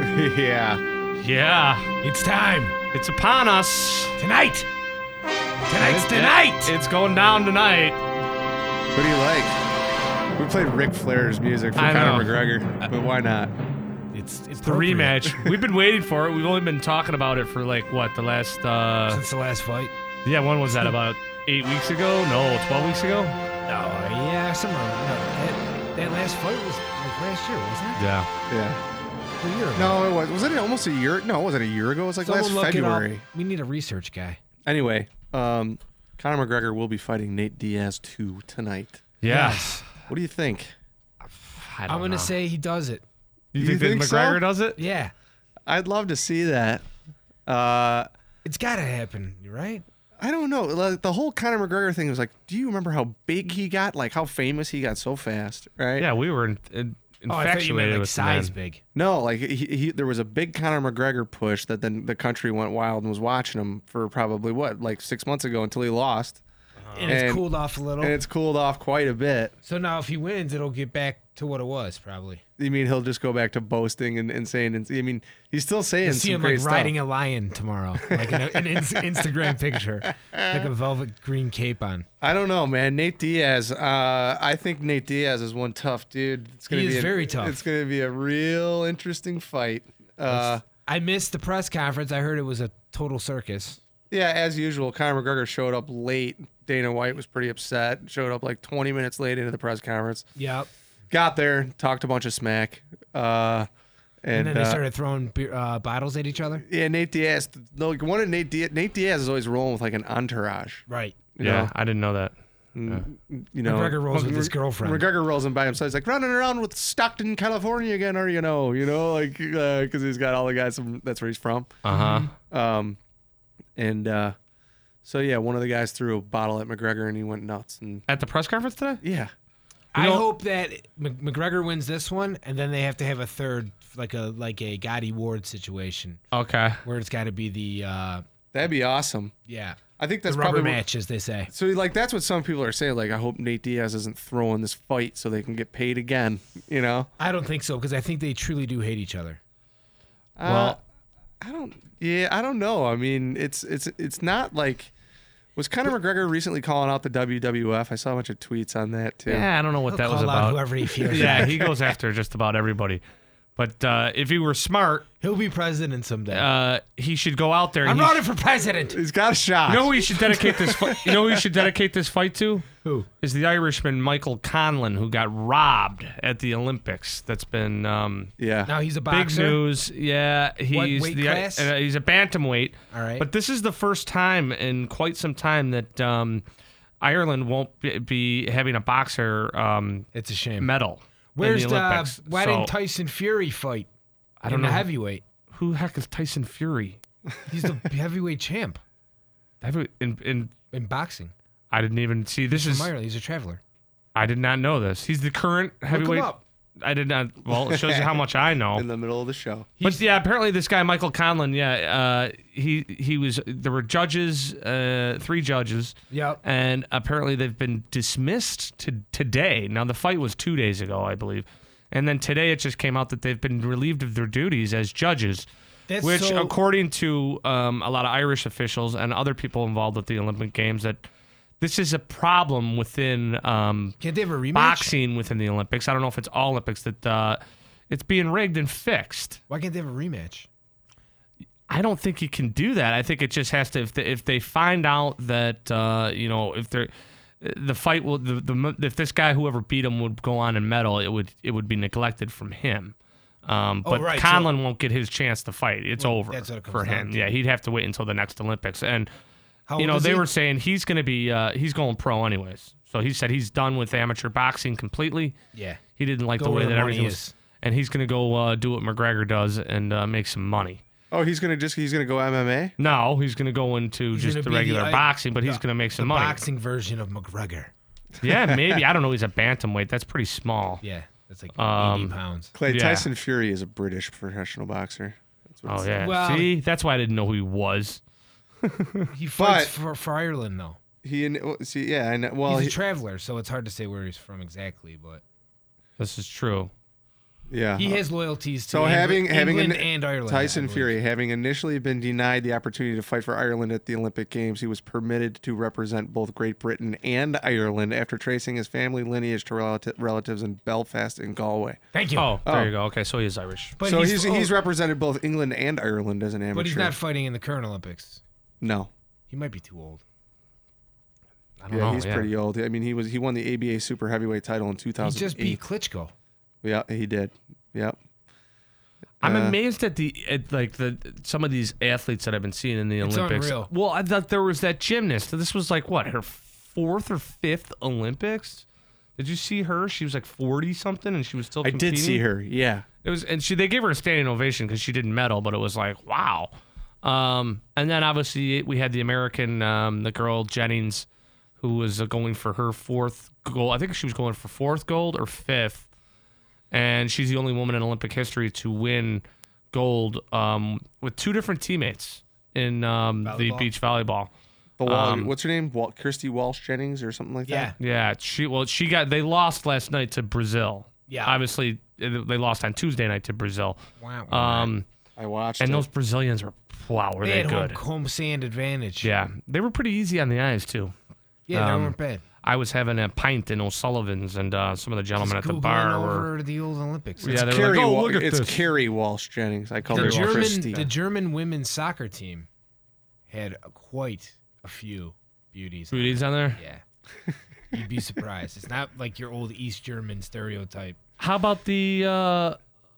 Yeah. Yeah, It's time. it's upon us. Tonight. Tonight's tonight. It's going down tonight. What do you like? We played Ric Flair's music for I Conor know. McGregor, but why not? It's The appropriate. rematch. We've been waiting for it. We've only been talking about it for like what, the last Since the last fight. yeah, when was that? About 8 weeks ago? No, 12 weeks ago? Oh, yeah, somewhere. No, that last fight was like last year, wasn't it? Yeah. Yeah. A year ago. No, it was. Was it almost a year? No, it wasn't a year ago. It was like Someone last look it up. February. We need a research guy. Anyway, Conor McGregor will be fighting Nate Diaz 2 tonight. Yeah. What do you think? I don't I'm going know. to say he does it. You You think, think that so? McGregor does it? Yeah. I'd love to see that. It's got to happen, right? I don't know. Like, the whole Conor McGregor thing was like, do you remember how big he got? Like how famous he got so fast, right? Yeah, we were Oh, I thought you meant infatuated like with size the man. big. No, like he there was a big Conor McGregor push that then the country went wild and was watching him for probably what, like 6 months ago until he lost. And it's And- cooled off a little. And it's cooled off quite a bit. So now if he wins, it'll get back to what it was, probably. You mean he'll just go back to boasting and saying, I mean, he's still saying You'll some see him great like stuff. riding a lion tomorrow, like in an Instagram picture, like a velvet green cape on. I don't know, man. Nate Diaz. I think Nate Diaz is one tough dude. It's gonna He be is very tough. It's going to be a real interesting fight. I missed the press conference. I heard it was a total circus. Yeah, as usual, Conor McGregor showed up late. Dana White was pretty upset. Showed up like 20 minutes late into the press conference. Yep. Got there, talked a bunch of smack. And then they uh, started throwing bottles at each other. Yeah, Nate Diaz. Like one of Nate Diaz is always rolling with like an entourage. Right. You Yeah, know? I didn't know that. You know, McGregor rolls with his girlfriend. McGregor rolls him by himself. He's like running around with Stockton, California again, or like because he's got all the guys from that's where he's from. Uh huh. So yeah, one of the guys threw a bottle at McGregor and he went nuts. And At the press conference today? yeah, I know- hope that McGregor wins this one, and then they have to have a third, like a Gotti Ward situation, Okay. where it's got to be the that'd be awesome. yeah, I think that's the rubber probably what- match, as they say. So like that's what some people are saying. Like I hope Nate Diaz isn't throwing this fight so they can get paid again. You know? I don't think so, because I think they truly do hate each other. Well, I don't. Yeah, I don't know. I mean, it's not like. Was Conor McGregor recently calling out the WWF? I saw a bunch of tweets on that too. yeah, I don't know what that He'll was call out about. whoever he feels. Yeah, like. he goes after just about everybody. But if he were smart, He'll be president someday. he should go out there. And I'm he running for president. He's got a shot. You know who he should dedicate this? You know who he should dedicate this fight to? Who? Is the Irishman Michael Conlan, who got robbed at the Olympics. That's been Yeah. Now he's a big boxer. news. Yeah, he's weight the class? he's a bantamweight. All right. But this is the first time in quite some time that Ireland won't be having a boxer It's a shame. medal. Where's in the Olympics. why So, didn't Tyson Fury fight? I don't in know. the heavyweight. Who the heck is Tyson Fury? He's the heavyweight champ In in boxing. I didn't even see this From is. Ireland. He's a traveler. I did not know this. He's the current heavyweight. up. I did not. Well, it shows you how much I know. In the middle of the show. But yeah, apparently this guy Michael Conlan, he was. There were judges, 3 judges, Yep. and apparently they've been dismissed today. Now the fight was 2 days ago, I believe, and then today it just came out that they've been relieved of their duties as judges. That's Which, so- according to a lot of Irish officials and other people involved with the Olympic Games, that this is a problem within Can't they have a rematch? boxing within the Olympics. I don't know if it's all Olympics that it's being rigged and fixed. Why can't they have a rematch? I don't think you can do that. I think it just has to if they find out that if they're the fight will if this guy whoever beat him would go on and medal, it would be neglected from him. But right, Conlan won't get his chance to fight. It's over that's what it comes for down him. to. Yeah, he'd have to wait until the next Olympics. And How old is they he? were saying he's going to be he's going pro anyways. So he said he's done with amateur boxing completely. Yeah. He didn't like Go the way where that the money everything was, is. and he's going to go do what McGregor does and make some money. Oh, he's gonna go MMA. No, he's going to go into He's just gonna the be regular the- boxing, but he's the- going to make some the money. boxing version of McGregor. Yeah, maybe. I don't know. He's a bantamweight. That's pretty small. Yeah. That's like 80 pounds. Clay Yeah. Tyson Fury is a British professional boxer. That's what Oh it's- yeah. Well- See, that's why I didn't know who he was. He fights for Ireland, though. I know. Well, He's a traveler, so it's hard to say where he's from exactly, but This is true. Yeah. He has loyalties to So having England an- and Ireland. I Tyson believe. Fury, having initially been denied the opportunity to fight for Ireland at the Olympic Games, he was permitted to represent both Great Britain and Ireland after tracing his family lineage to relatives in Belfast and Galway. Thank you. Oh, there you go. Okay, so he is Irish. But So he's represented both England and Ireland as an amateur. But he's not fighting in the current Olympics. No. He might be too old. I don't Yeah, know. he's pretty old. I mean, he won the ABA super heavyweight title in He 2008. just beat Klitschko. Yeah, he did. Yep. I'm amazed at some of these athletes that I've been seeing in the It's Olympics. unreal. Well, I thought there was that gymnast. This was like what, her 4th or 5th Olympics? Did you see her? She was like 40 something, and she was still. I competing. did see her. Yeah. It was, and they gave her a standing ovation because she didn't medal, but it was like wow. And then obviously we had the American, the girl Jennings, who was going for her 4th gold. I think she was going for 4th gold or 5th. And she's the only woman in Olympic history to win gold with 2 different teammates in the beach volleyball. What's her name? Kirsty Walsh Jennings or something like that? Yeah, they lost last night to Brazil. Yeah. Obviously, they lost on Tuesday night to Brazil. Wow. I watched And it. those Brazilians were They had good. home sand advantage. Yeah, they were pretty easy on the eyes too. Yeah, they weren't bad. I was having a pint in O'Sullivan's, and some of the gentlemen at the Googling bar were. over the old Olympics. Yeah, they were Carrie like, "Oh, Wa- look at it's this." Carrie Walsh Jennings. I call The her Christy. German women's soccer team had quite a few beauties. Booties on there. Yeah. You'd be surprised. It's not like your old East German stereotype. How about the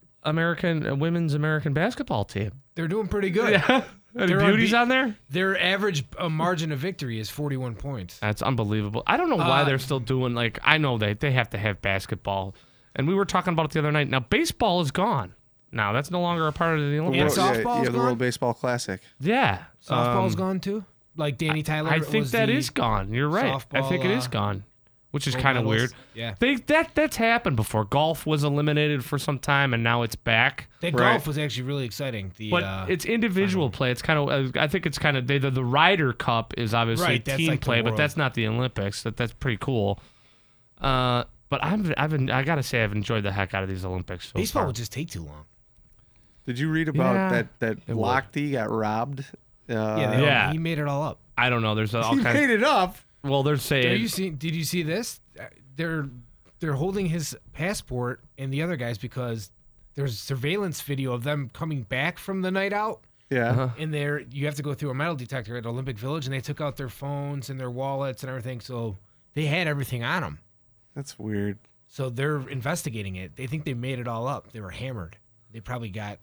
women's American basketball team? They're doing pretty good. Yeah, any They're beauties unbeat- on there? Their average margin of victory is 41 points. That's unbelievable. I don't know why they're still doing I know they have to have basketball, and we were talking about it the other night. Now baseball is gone. Now that's no longer a part of the Olympics. softball's the gone? World Baseball Classic. Yeah, Softball's gone too? Like Danny Tyler I think was that the is gone. You're right. I think it softball, is gone, which is gold kind of weird. medalist. Yeah. That's happened before. Golf was eliminated for some time, and now it's back. That Right. golf was actually really exciting. But it's individual play. It's kind of. I think it's kind of the Ryder Cup is obviously Right, that's team like the play, but world. that's not the Olympics. That's pretty cool. But I gotta say I've enjoyed the heck out of these Olympics. So baseball far. would just take too long. Did you read about Yeah, that it would. Lochte got robbed? Yeah. He made it all up. I don't know. There's all He kinds. made it up. Well, they're saying Did you see this? They're holding his passport and the other guys because there's surveillance video of them coming back from the night out. Yeah. And you have to go through a metal detector at Olympic Village, and they took out their phones and their wallets and everything. So they had everything on them. That's weird. So they're investigating it. They think they made it all up. They were hammered. They probably got,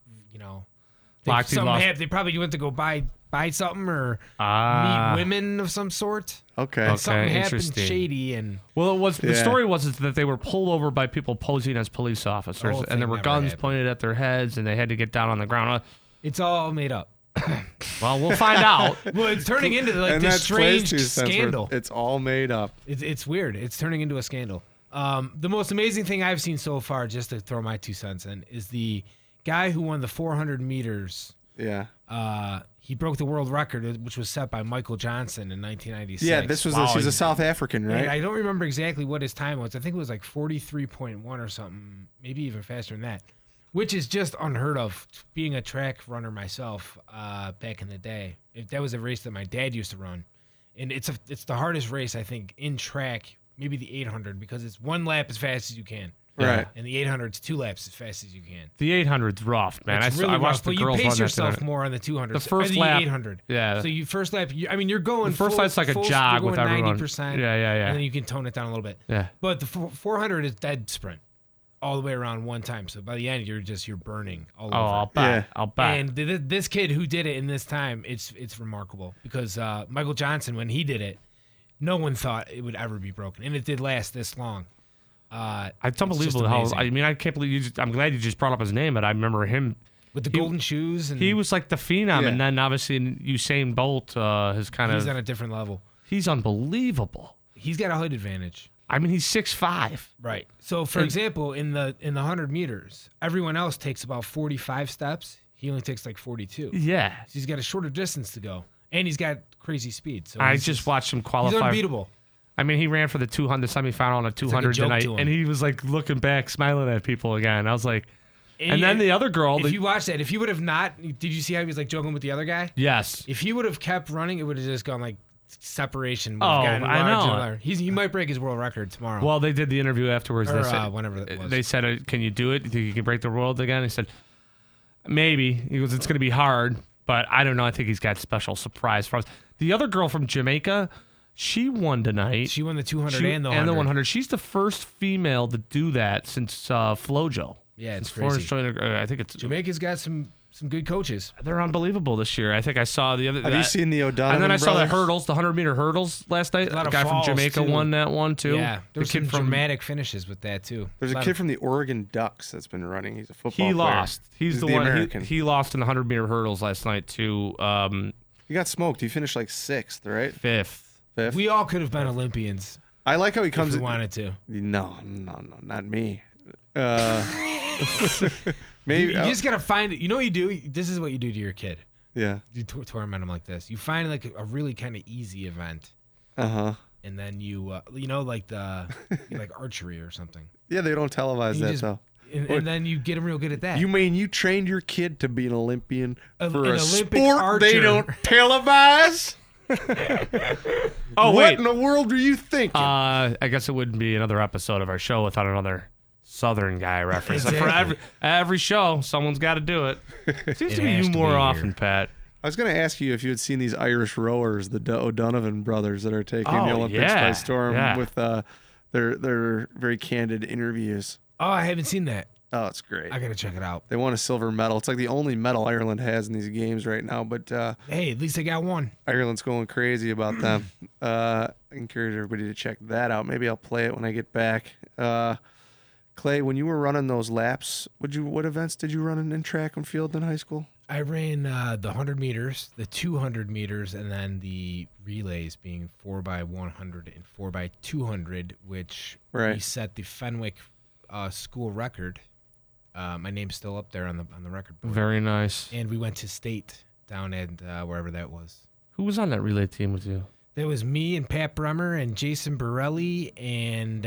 Lochte lost. they probably went to go buy something or Ah. meet women of some sort. Okay. Okay. Something happened interesting. shady, and Well, it was the Yeah. story was that they were pulled over by people posing as police officers, whole and there thing were never guns happened. pointed at their heads, and they had to get down on the ground. it's all made up. Well, we'll find out. Well, it's turning into like And this that's Clay's strange 2 cents worth. scandal. It's all made up. It's weird. It's turning into a scandal. The most amazing thing I've seen so far, just to throw my 2 cents in, is the guy who won the 400 meters. Yeah. He broke the world record, which was set by Michael Johnson in 1996. Yeah, this was he's a South African, right? And I don't remember exactly what his time was. I think it was like 43.1 or something, maybe even faster than that, which is just unheard of. Being a track runner myself back in the day, if that was a race that my dad used to run, and it's the hardest race I think in track, maybe the 800, because it's one lap as fast as you can. Right. And the 800's 2 laps as fast as you can. The 800's rough, man. It's really I watched rough, the but girls you run pace that yourself tonight. more on the 200. The first or the lap- 800. yeah. So you first lap, you're going. The first full- lap's like a full- jog you're with going everyone. 90%. Yeah. And then you can tone it down a little bit. Yeah. But the 400 is dead sprint, all the way around one time. So by the end, you're burning all Oh, over. I'll bet. Yeah. I'll bet. And this kid who did it in this time, it's remarkable because Michael Johnson, when he did it, no one thought it would ever be broken, and it did last this long. It's unbelievable how. amazing. I mean, I can't believe I'm glad you just brought up his name, but I remember him. With the golden shoes, and He was like the phenom, Yeah. and then obviously Usain Bolt has kind he's of. on a different level. He's unbelievable. He's got a height advantage. I mean, he's 6'5". Right. So, for example, in the 100 meters, everyone else takes about 45 steps. He only takes like 42. So Yeah. he's got a shorter distance to go, and he's got crazy speed. So I he's just watched him qualify. He's unbeatable. I mean, he ran for the 200 the semifinal on a 200 joke tonight, to him. and he was like looking back, smiling at people again. I was like, and then the other girl. If you watch that, if he would have not, did you see how he was like joking with the other guy? Yes. If he would have kept running, it would have just gone like separation. Would Oh, have gotten I larger and know. larger. He might break his world record tomorrow. Well, they did the interview afterwards. Or, They said, whenever that was. They said, "Can you do it? Do you think you can break the world again?" He said, "Maybe." He goes, "It's going to be hard, but I don't know. I think he's got special surprise for us." The other girl from Jamaica, she won tonight. She won the 200 and the 100. and the 100. She's the first female to do that since Flojo. Yeah, it's Since Florence crazy. joined, I think it's Jamaica's got some good coaches. they're unbelievable this year. I think I saw the other. Have you seen the O'Donovan And then I saw the brothers? hurdles, the 100-meter hurdles last night. A lot The of guy from falls, Jamaica too. won that one too. Yeah, the there's kid some from dramatic finishes with that too. There's a lot kid of- from the Oregon Ducks that's been running. He's a football he player. lost. He's the one. American. He lost in the 100-meter hurdles last night to He got smoked. He finished like 6th, right? fifth. 5th. We all could have been Olympians I like how he if comes. we wanted to. No, not me. Maybe. You just gotta find it. You know what you do? This is what you do to your kid. Yeah. You torment them like this. You find like a really kind of easy event, and then you know like the like archery or something. Yeah, they don't televise You that just- though. And then you get them real good at that. You mean you trained your kid to be an Olympian An for a Olympic sport they archer. don't televise? Oh What wait. in the world are you thinking? I guess it wouldn't be another episode of our show without another Southern guy reference. For Exactly. every show, someo's got to do it. Seems It to be has you to more be often, here. Pat. I was going to ask you if you had seen these Irish rowers, the O'Donovan brothers that are taking the Oh, Olympics yeah, by storm yeah. with their very candid interviews. Oh, I haven't seen that. Oh, it's great. I gotta check it out. They won a silver medal. It's like the only medal Ireland has in these games right now, but Hey, at least I got one. Ireland's going crazy about them. I encourage everybody to check that out. Maybe I'll play it when I get back. Clay, when you were running those laps, what events did you run in track and field in high school? I ran the 100 meters, the 200 meters, and then the relays being 4x100 and 4x200, which we Right. set the Fenwick school record. My name's still up there on the record board. Very nice. And we went to state down at wherever that was. Who was on that relay team with you? There was me and Pat Bremer and Jason Borelli and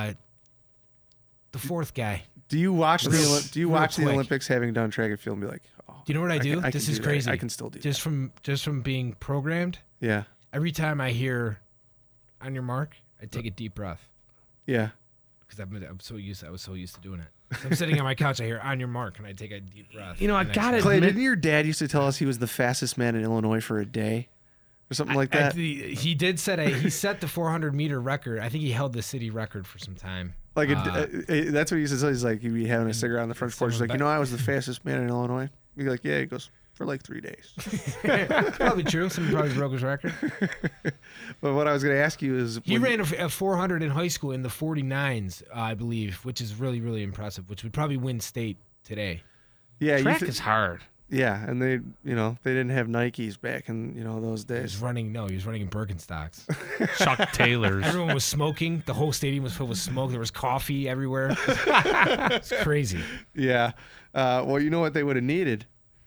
the fourth guy. Do you watch the Real- Do you real watch the quick. Olympics having done track and field and be like, oh, Do you know what I do? can This do is that. crazy. I can still do just from being programmed. that. Yeah, Every time I hear "on your mark," I take a deep breath yeah. because I was so used to doing it. So I'm sitting on my couch. I hear "on your mark" and I take a deep breath. You know, I and got say- it. Clay, Admit- didn't your dad used to tell us he was the fastest man in Illinois for a day, or something like that? He did set he set the 400 meter record. I think he held the city record for some time. Like that's what he used to say. He's like, he'd be having a cigarette on the front porch. He's like, someone I was the fastest man in Illinois. He'd be like, yeah. He goes, for like 3 days. Probably true. Someone probably broke his record. But what I was going to ask you is, He ran a 400 in high school in the 49s, I believe, which is really, really impressive, which would probably win state today. yeah, Track is hard. yeah, and they didn't have Nikes back in those He was days. running in Birkenstocks. Chuck Taylor's. Everyone was smoking. The whole stadium was filled with smoke. There was coffee everywhere. It's crazy. Yeah. Well, you know what they would have needed?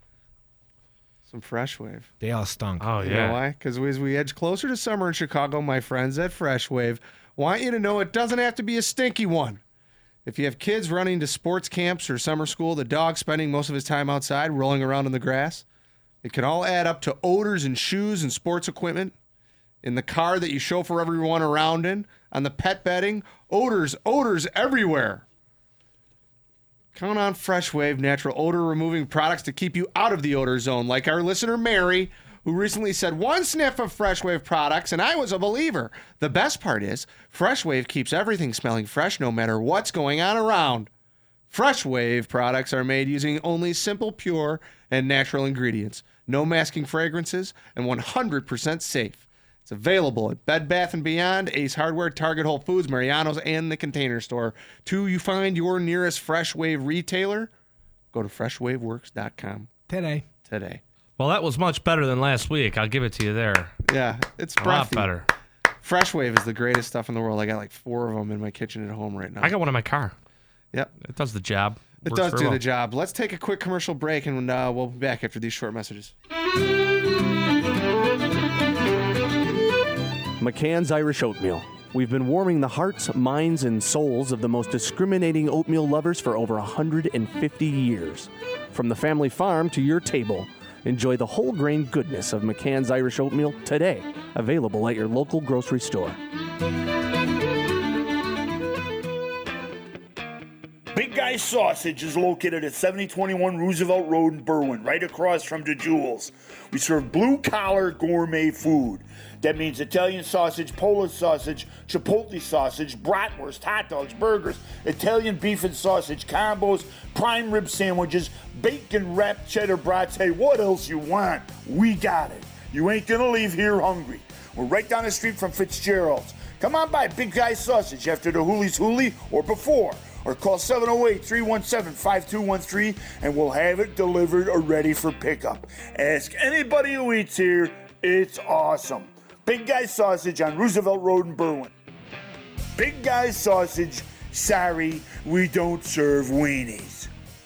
Some Fresh Wave. They all stunk. Oh You know yeah. why? Because as we edge closer to summer in Chicago, my friends at Fresh Wave want you to know it doesn't have to be a stinky one. If you have kids running to sports camps or summer school, the dog spending most of his time outside rolling around in the grass, it can all add up to odors in shoes and sports equipment, in the car that you chauffeur everyone around in, on the pet bedding, odors everywhere. Count on Fresh Wave natural odor removing products to keep you out of the odor zone, like our listener Mary, who recently said 1 sniff of Fresh Wave products and I was a believer. The best part is Fresh Wave keeps everything smelling fresh no matter what's going on around. Fresh Wave products are made using only simple, pure, and natural ingredients, no masking fragrances, and 100% safe. It's available at Bed Bath & Beyond, Ace Hardware, Target, Whole Foods, Mariano's, and the Container Store. You find your nearest Fresh Wave retailer, go to freshwaveworks.com Today. today. Well, that was much better than last week. I'll give it to you there. Yeah, it's A lot breathy. better. Fresh Wave is the greatest stuff in the world. I got like 4 of them in my kitchen at home right now. I got one in my car. Yep. It does the job. It Works does very do well. the job. Let's take a quick commercial break, and we'll be back after these short messages. McCann's Irish Oatmeal. We've been warming the hearts, minds, and souls of the most discriminating oatmeal lovers for over 150 years. From the family farm to your table, enjoy the whole grain goodness of McCann's Irish Oatmeal today, available at your local grocery store. Big Guy Sausage is located at 7021 Roosevelt Road in Berwyn, right across from DeJewels. We serve blue-collar gourmet food. That means Italian sausage, Polish sausage, Chipotle sausage, bratwurst, hot dogs, burgers, Italian beef and sausage combos, prime rib sandwiches, bacon-wrapped cheddar brats. Hey, what else you want? We got it. You ain't gonna leave here hungry. We're right down the street from Fitzgerald's. Come on by Big Guy Sausage after the Hoolie's Hoolie or before. Or call 708-317-5213 and we'll have it delivered or ready for pickup. Ask anybody who eats here. It's awesome. Big Guy Sausage on Roosevelt Road in Berwyn. Big Guy Sausage, sorry, we don't serve weenies.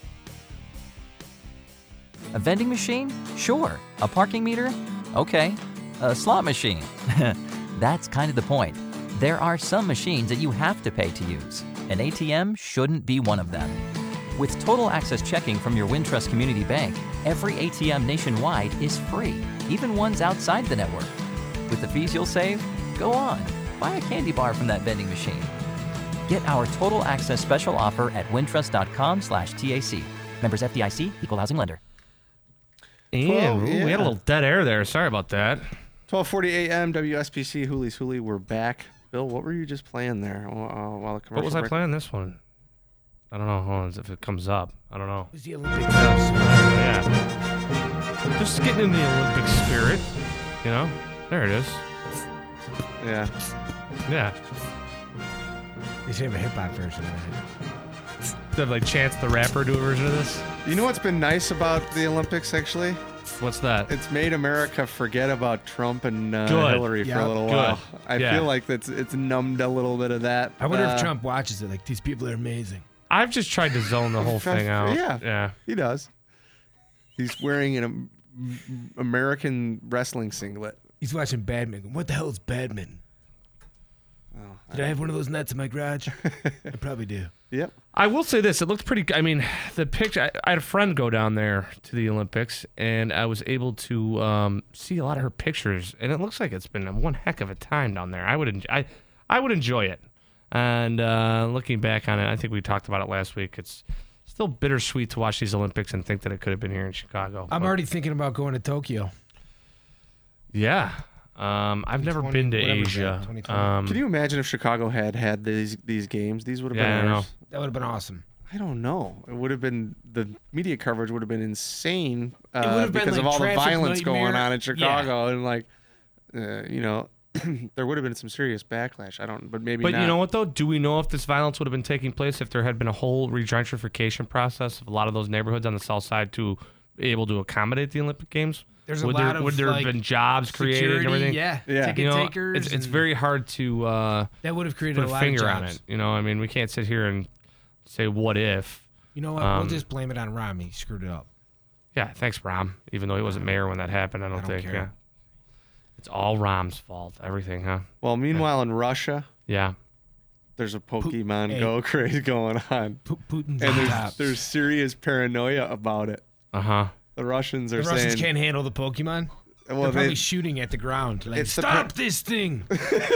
A vending machine? Sure. A parking meter? Okay. A slot machine? That's kind of the point. There are some machines that you have to pay to use. An ATM shouldn't be one of them. With total access checking from your Wintrust Community Bank, every ATM nationwide is free, even ones outside the network. With the fees you'll save, go on, buy a candy bar from that vending machine. Get our total access special offer at wintrust.com/TAC. Members FDIC, equal housing lender. And we had a little dead air there. Sorry about that. 12:40 a.m. WSPC Hoolie's Hoolie. We're back. Bill, what were you just playing there while the commercial? What was I playing this one? I don't know. Hold on, if it comes up, I don't know. It was the Olympic Games. Yeah. Just getting in the Olympic spirit, you know? There it is. Yeah. Yeah. They should have a hip-hop version of it. Have like Chance the Rapper do a version of this? You know what's been nice about the Olympics, actually? What's that? It's made America forget about Trump and Good. Hillary for a little Good. while. I Yeah. feel like it's numbed a little bit of that. I wonder if Trump watches it. Like, these people are amazing. I've just tried to zone the whole thing out. Yeah. He does. He's wearing an American wrestling singlet. He's watching badminton. What the hell is badminton? Oh, Did I have one of those nets in my garage? I probably do. Yep. I will say this. It looked pretty. I mean, the picture. I had a friend go down there to the Olympics, and I was able to see a lot of her pictures, and it looks like it's been one heck of a time down there. I would enjoy it. And looking back on it, I think we talked about it last week. It's still bittersweet to watch these Olympics and think that it could have been here in Chicago. I'm already thinking about going to Tokyo. Yeah. I've never been to Asia. Can you imagine if Chicago had these games? These would have been ours. That would have been awesome. I don't know. It would have been, the media coverage would have been insane would have been because like of all the traffic violence going nightmare. on in Chicago and like, you know, there would have been some serious backlash. But maybe not. But you know what though? Do we know if this violence would have been taking place if there had been a whole regentrification process of a lot of those neighborhoods on the south side to be able to accommodate the Olympic Games? There's a lot of would there have been jobs created and everything? Yeah. Ticket You know, takers. it's very hard to that would have created put a a lot finger of on jobs. it. You know, I mean, we can't sit here and say what if. You know what? We'll just blame it on Rahm. He screwed it up. Yeah, thanks, Rahm. Even though he wasn't mayor when that happened, I don't think. care. Yeah, it's all Rahm's fault. Everything, huh? Well, meanwhile in Russia, Yeah. there's a Pokemon Hey. Go craze going on, Putin's and on top. there's serious paranoia about it. Uh huh. The Russians are The Russians saying, can't handle the Pokemon. well, They're probably shooting at the ground. Like, It's the stop this thing!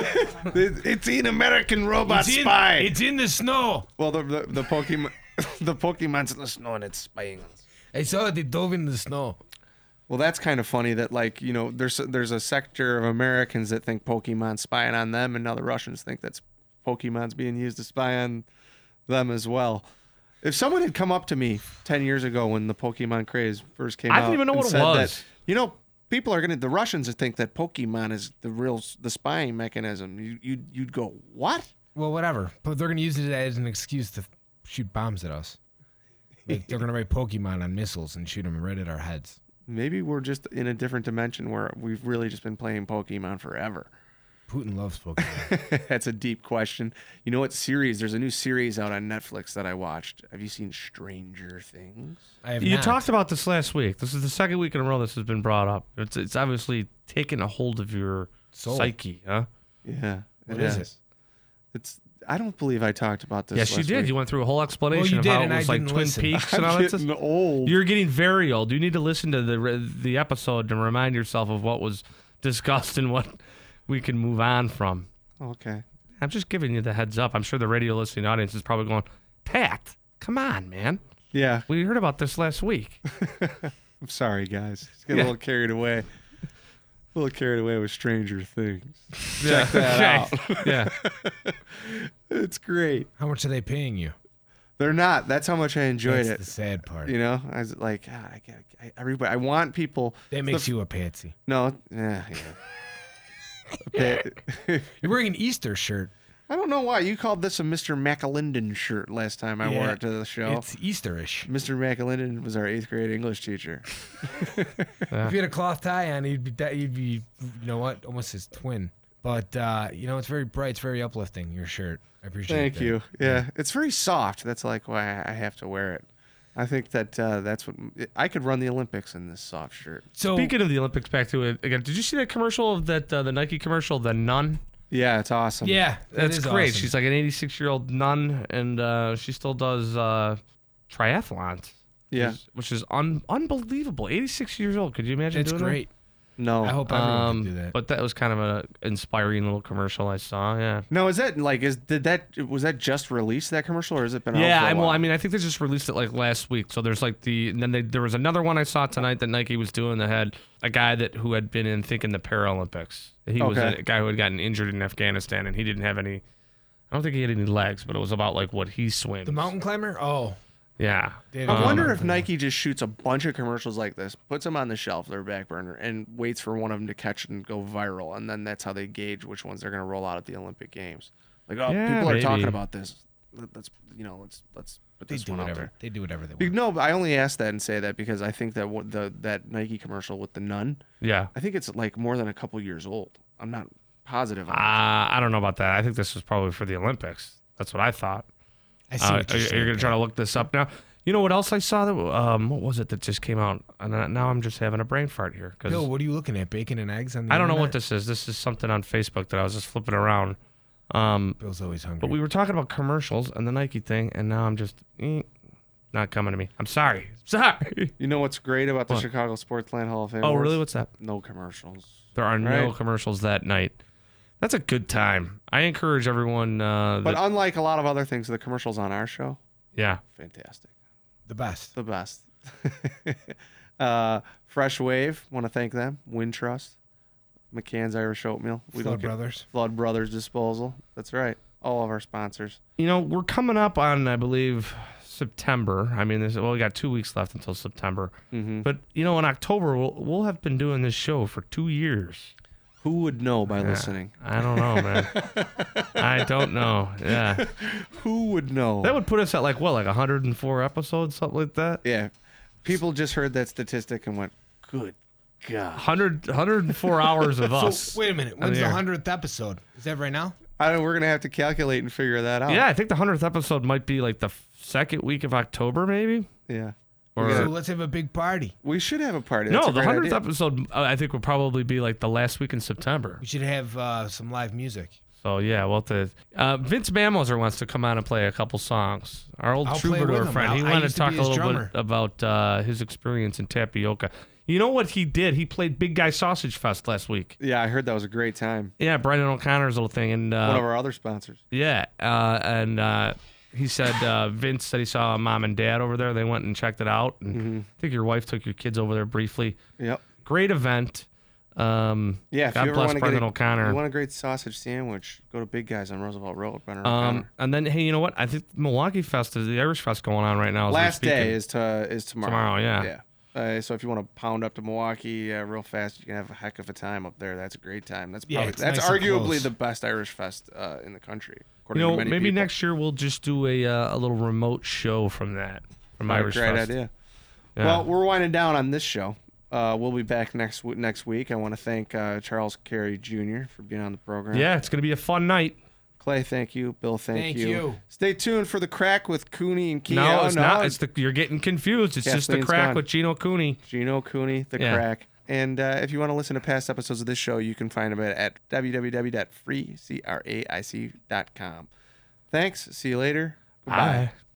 it's an American robot It's in, spy. it's in the snow. Well, the Pokemon, the Pokemon's in the snow and it's spying on us. I saw it. They dove into the snow. Well, that's kind of funny that, like, you know, there's a sector of Americans that think Pokemon's spying on them, and now the Russians think that's Pokemon's being used to spy on them as well. If someone had come up to me 10 years ago when the Pokemon craze first came out, I didn't even know and what it said was. that, you know, the Russians would think that Pokemon is the spying mechanism. You'd go, what? Well, whatever. But they're going to use it as an excuse to shoot bombs at us. Like, they're going to write Pokemon on missiles and shoot them right at our heads. Maybe we're just in a different dimension where we've really just been playing Pokemon forever. Putin loves Pokemon. That's a deep question. You know what series? There's a new series out on Netflix that I watched. Have you seen Stranger Things? I have You not. talked about this last week. This is the second week in a row this has been brought up. It's obviously taken a hold of your Soul. psyche, huh? Yeah. What is it? I don't believe I talked about this. Yes, you last did. week. You went through a whole explanation you of did, how it and I was like didn't Twin listen. Peaks and all I'm that getting stuff. old. You're getting very old. You need to listen to the episode to remind yourself of what was discussed and what we can move on from. Okay. I'm just giving you the heads up. I'm sure the radio listening audience is probably going, Pat, come on, man. Yeah. We heard about this last week. I'm sorry, guys. Just get a little carried away. A little carried away with Stranger Things. Check that out. Yeah. It's great. How much are they paying you? They're not. That's how much I enjoyed That's it. the sad part. You know, I was like, God, everybody. I want people. That makes you a patsy. No, yeah. Okay. You're wearing an Easter shirt. I don't know why you called this a Mr. McAlinden shirt last time I wore it to the show. It's Easterish. Mr. McAlinden was our 8th grade English teacher. If you had a cloth tie on, you'd be, you know what, almost his twin. But you know, it's very bright. It's very uplifting. Your shirt. I appreciate it. Thank that. you. Yeah, it's very soft. That's like why I have to wear it. I think that that's what I could run the Olympics in this soft shirt. So Speaking of the Olympics, back to it again. Did you see that commercial of that the Nike commercial, the nun? Yeah, it's awesome. yeah, That's great. Awesome. She's like an 86-year-old nun, and she still does triathlons. Yeah. which is unbelievable. 86 years old. Could you imagine That's doing great. No. I hope everyone can do that. But that was kind of an inspiring little commercial I saw. Yeah. No, is that like was that just released, that commercial, or has it been out Yeah, for a while? I mean, I think they just released it like last week. So there's like and then there was another one I saw tonight that Nike was doing that had a guy who had been in the Paralympics. He was Okay. a guy who had gotten injured in Afghanistan, and he didn't have any. I don't think he had any legs, but it was about like what he swims. The mountain climber? Oh. Yeah. I wonder if Nike just shoots a bunch of commercials like this, puts them on the shelf, their back burner, and waits for one of them to catch and go viral, and then that's how they gauge which ones they're going to roll out at the Olympic Games. Like, oh, Yeah, people are talking maybe. about this. Let's put They this do one out whatever. there. They do whatever they want. No, but I only asked that and say that because I think that that Nike commercial with the nun, Yeah. I think it's like more than a couple years old. I'm not positive. I don't know about that. I think this was probably for the Olympics. That's what I thought. I see what Are you're you saying. going to try to look this up now? You know what else I saw? That what was it that just came out? And now I'm just having a brain fart here. Bill, what are you looking at? Bacon and eggs on the I don't know what internet? this is. This is something on Facebook that I was just flipping around. Bill's always hungry. But we were talking about commercials and the Nike thing, and now I'm just not coming to me. I'm sorry. Sorry. You know what's great about the What? Chicago Sportsland Hall of Fame? Oh, Awards? really? What's that? No commercials. There are no Right. commercials that night. That's a good time. I encourage everyone. But unlike a lot of other things, the commercials on our show, yeah. fantastic. the best. The best. Fresh Wave, want to thank them. Wintrust, McCann's Irish Oatmeal. Flood Brothers. Flood Brothers Disposal. That's right. All of our sponsors. You know, we're coming up on, I believe, September. I mean, we got 2 weeks left until September. Mm-hmm. But, you know, in October, we'll have been doing this show for 2 years. Who would know by listening? I don't know, man. I don't know. Yeah. Who would know? That would put us at like 104 episodes, something like that? Yeah. People just heard that statistic and went, good God. 104 hours of us. So, wait a minute. When's the the air. 100th episode? Is that right now? We're going to have to calculate and figure that out. Yeah, I think the 100th episode might be like the second week of October, maybe. Yeah. Or So let's have a big party. We should have a party. That's no, a the great 100th idea. episode I think would probably be like the last week in September. We should have some live music. So yeah, well, Vince Mamoser wants to come on and play a couple songs. Our old I'll play troubadour with him. friend. He I wanted used to to talk be a his little drummer. bit about his experience in Tapioca. You know what he did? He played Big Guy Sausage Fest last week. Yeah, I heard that was a great time. Yeah, Brendan O'Connor's little thing, and One of our other sponsors. yeah, and he said Vince said he saw Mom and Dad over there. They went and checked it out, and I think your wife took your kids over there briefly. Yep. Great event. Yeah, if God you ever bless want to Brendan get O'Connor. you want a great sausage sandwich, go to Big Guys on Roosevelt Road. Brendan O'Connor. And then hey, you know what? I think Milwaukee Fest is the Irish Fest going on right now. as we're Last day speaking. is tomorrow. Tomorrow, yeah. Yeah. So if you want to pound up to Milwaukee real fast, you can have a heck of a time up there. That's a great time. That's Yeah, probably it's that's nice and arguably close. the best Irish Fest in the country. You according know, to many maybe people. next year we'll just do a little remote show from that from What a Irish great Fest. idea. Yeah. Well, we're winding down on this show. We'll be back next week. I want to thank Charles Carey Jr. for being on the program. Yeah, it's gonna be a fun night. Clay, thank you. Bill, thank Thank you. Stay tuned for the crack with Cooney and Keo. No, it's not. It's you're getting confused. It's just the Kathleen's crack gone. with Gino Cooney. Gino Cooney, the Yeah. crack. And if you want to listen to past episodes of this show, you can find them at www.freecraic.com. Thanks. See you later. Goodbye. Bye.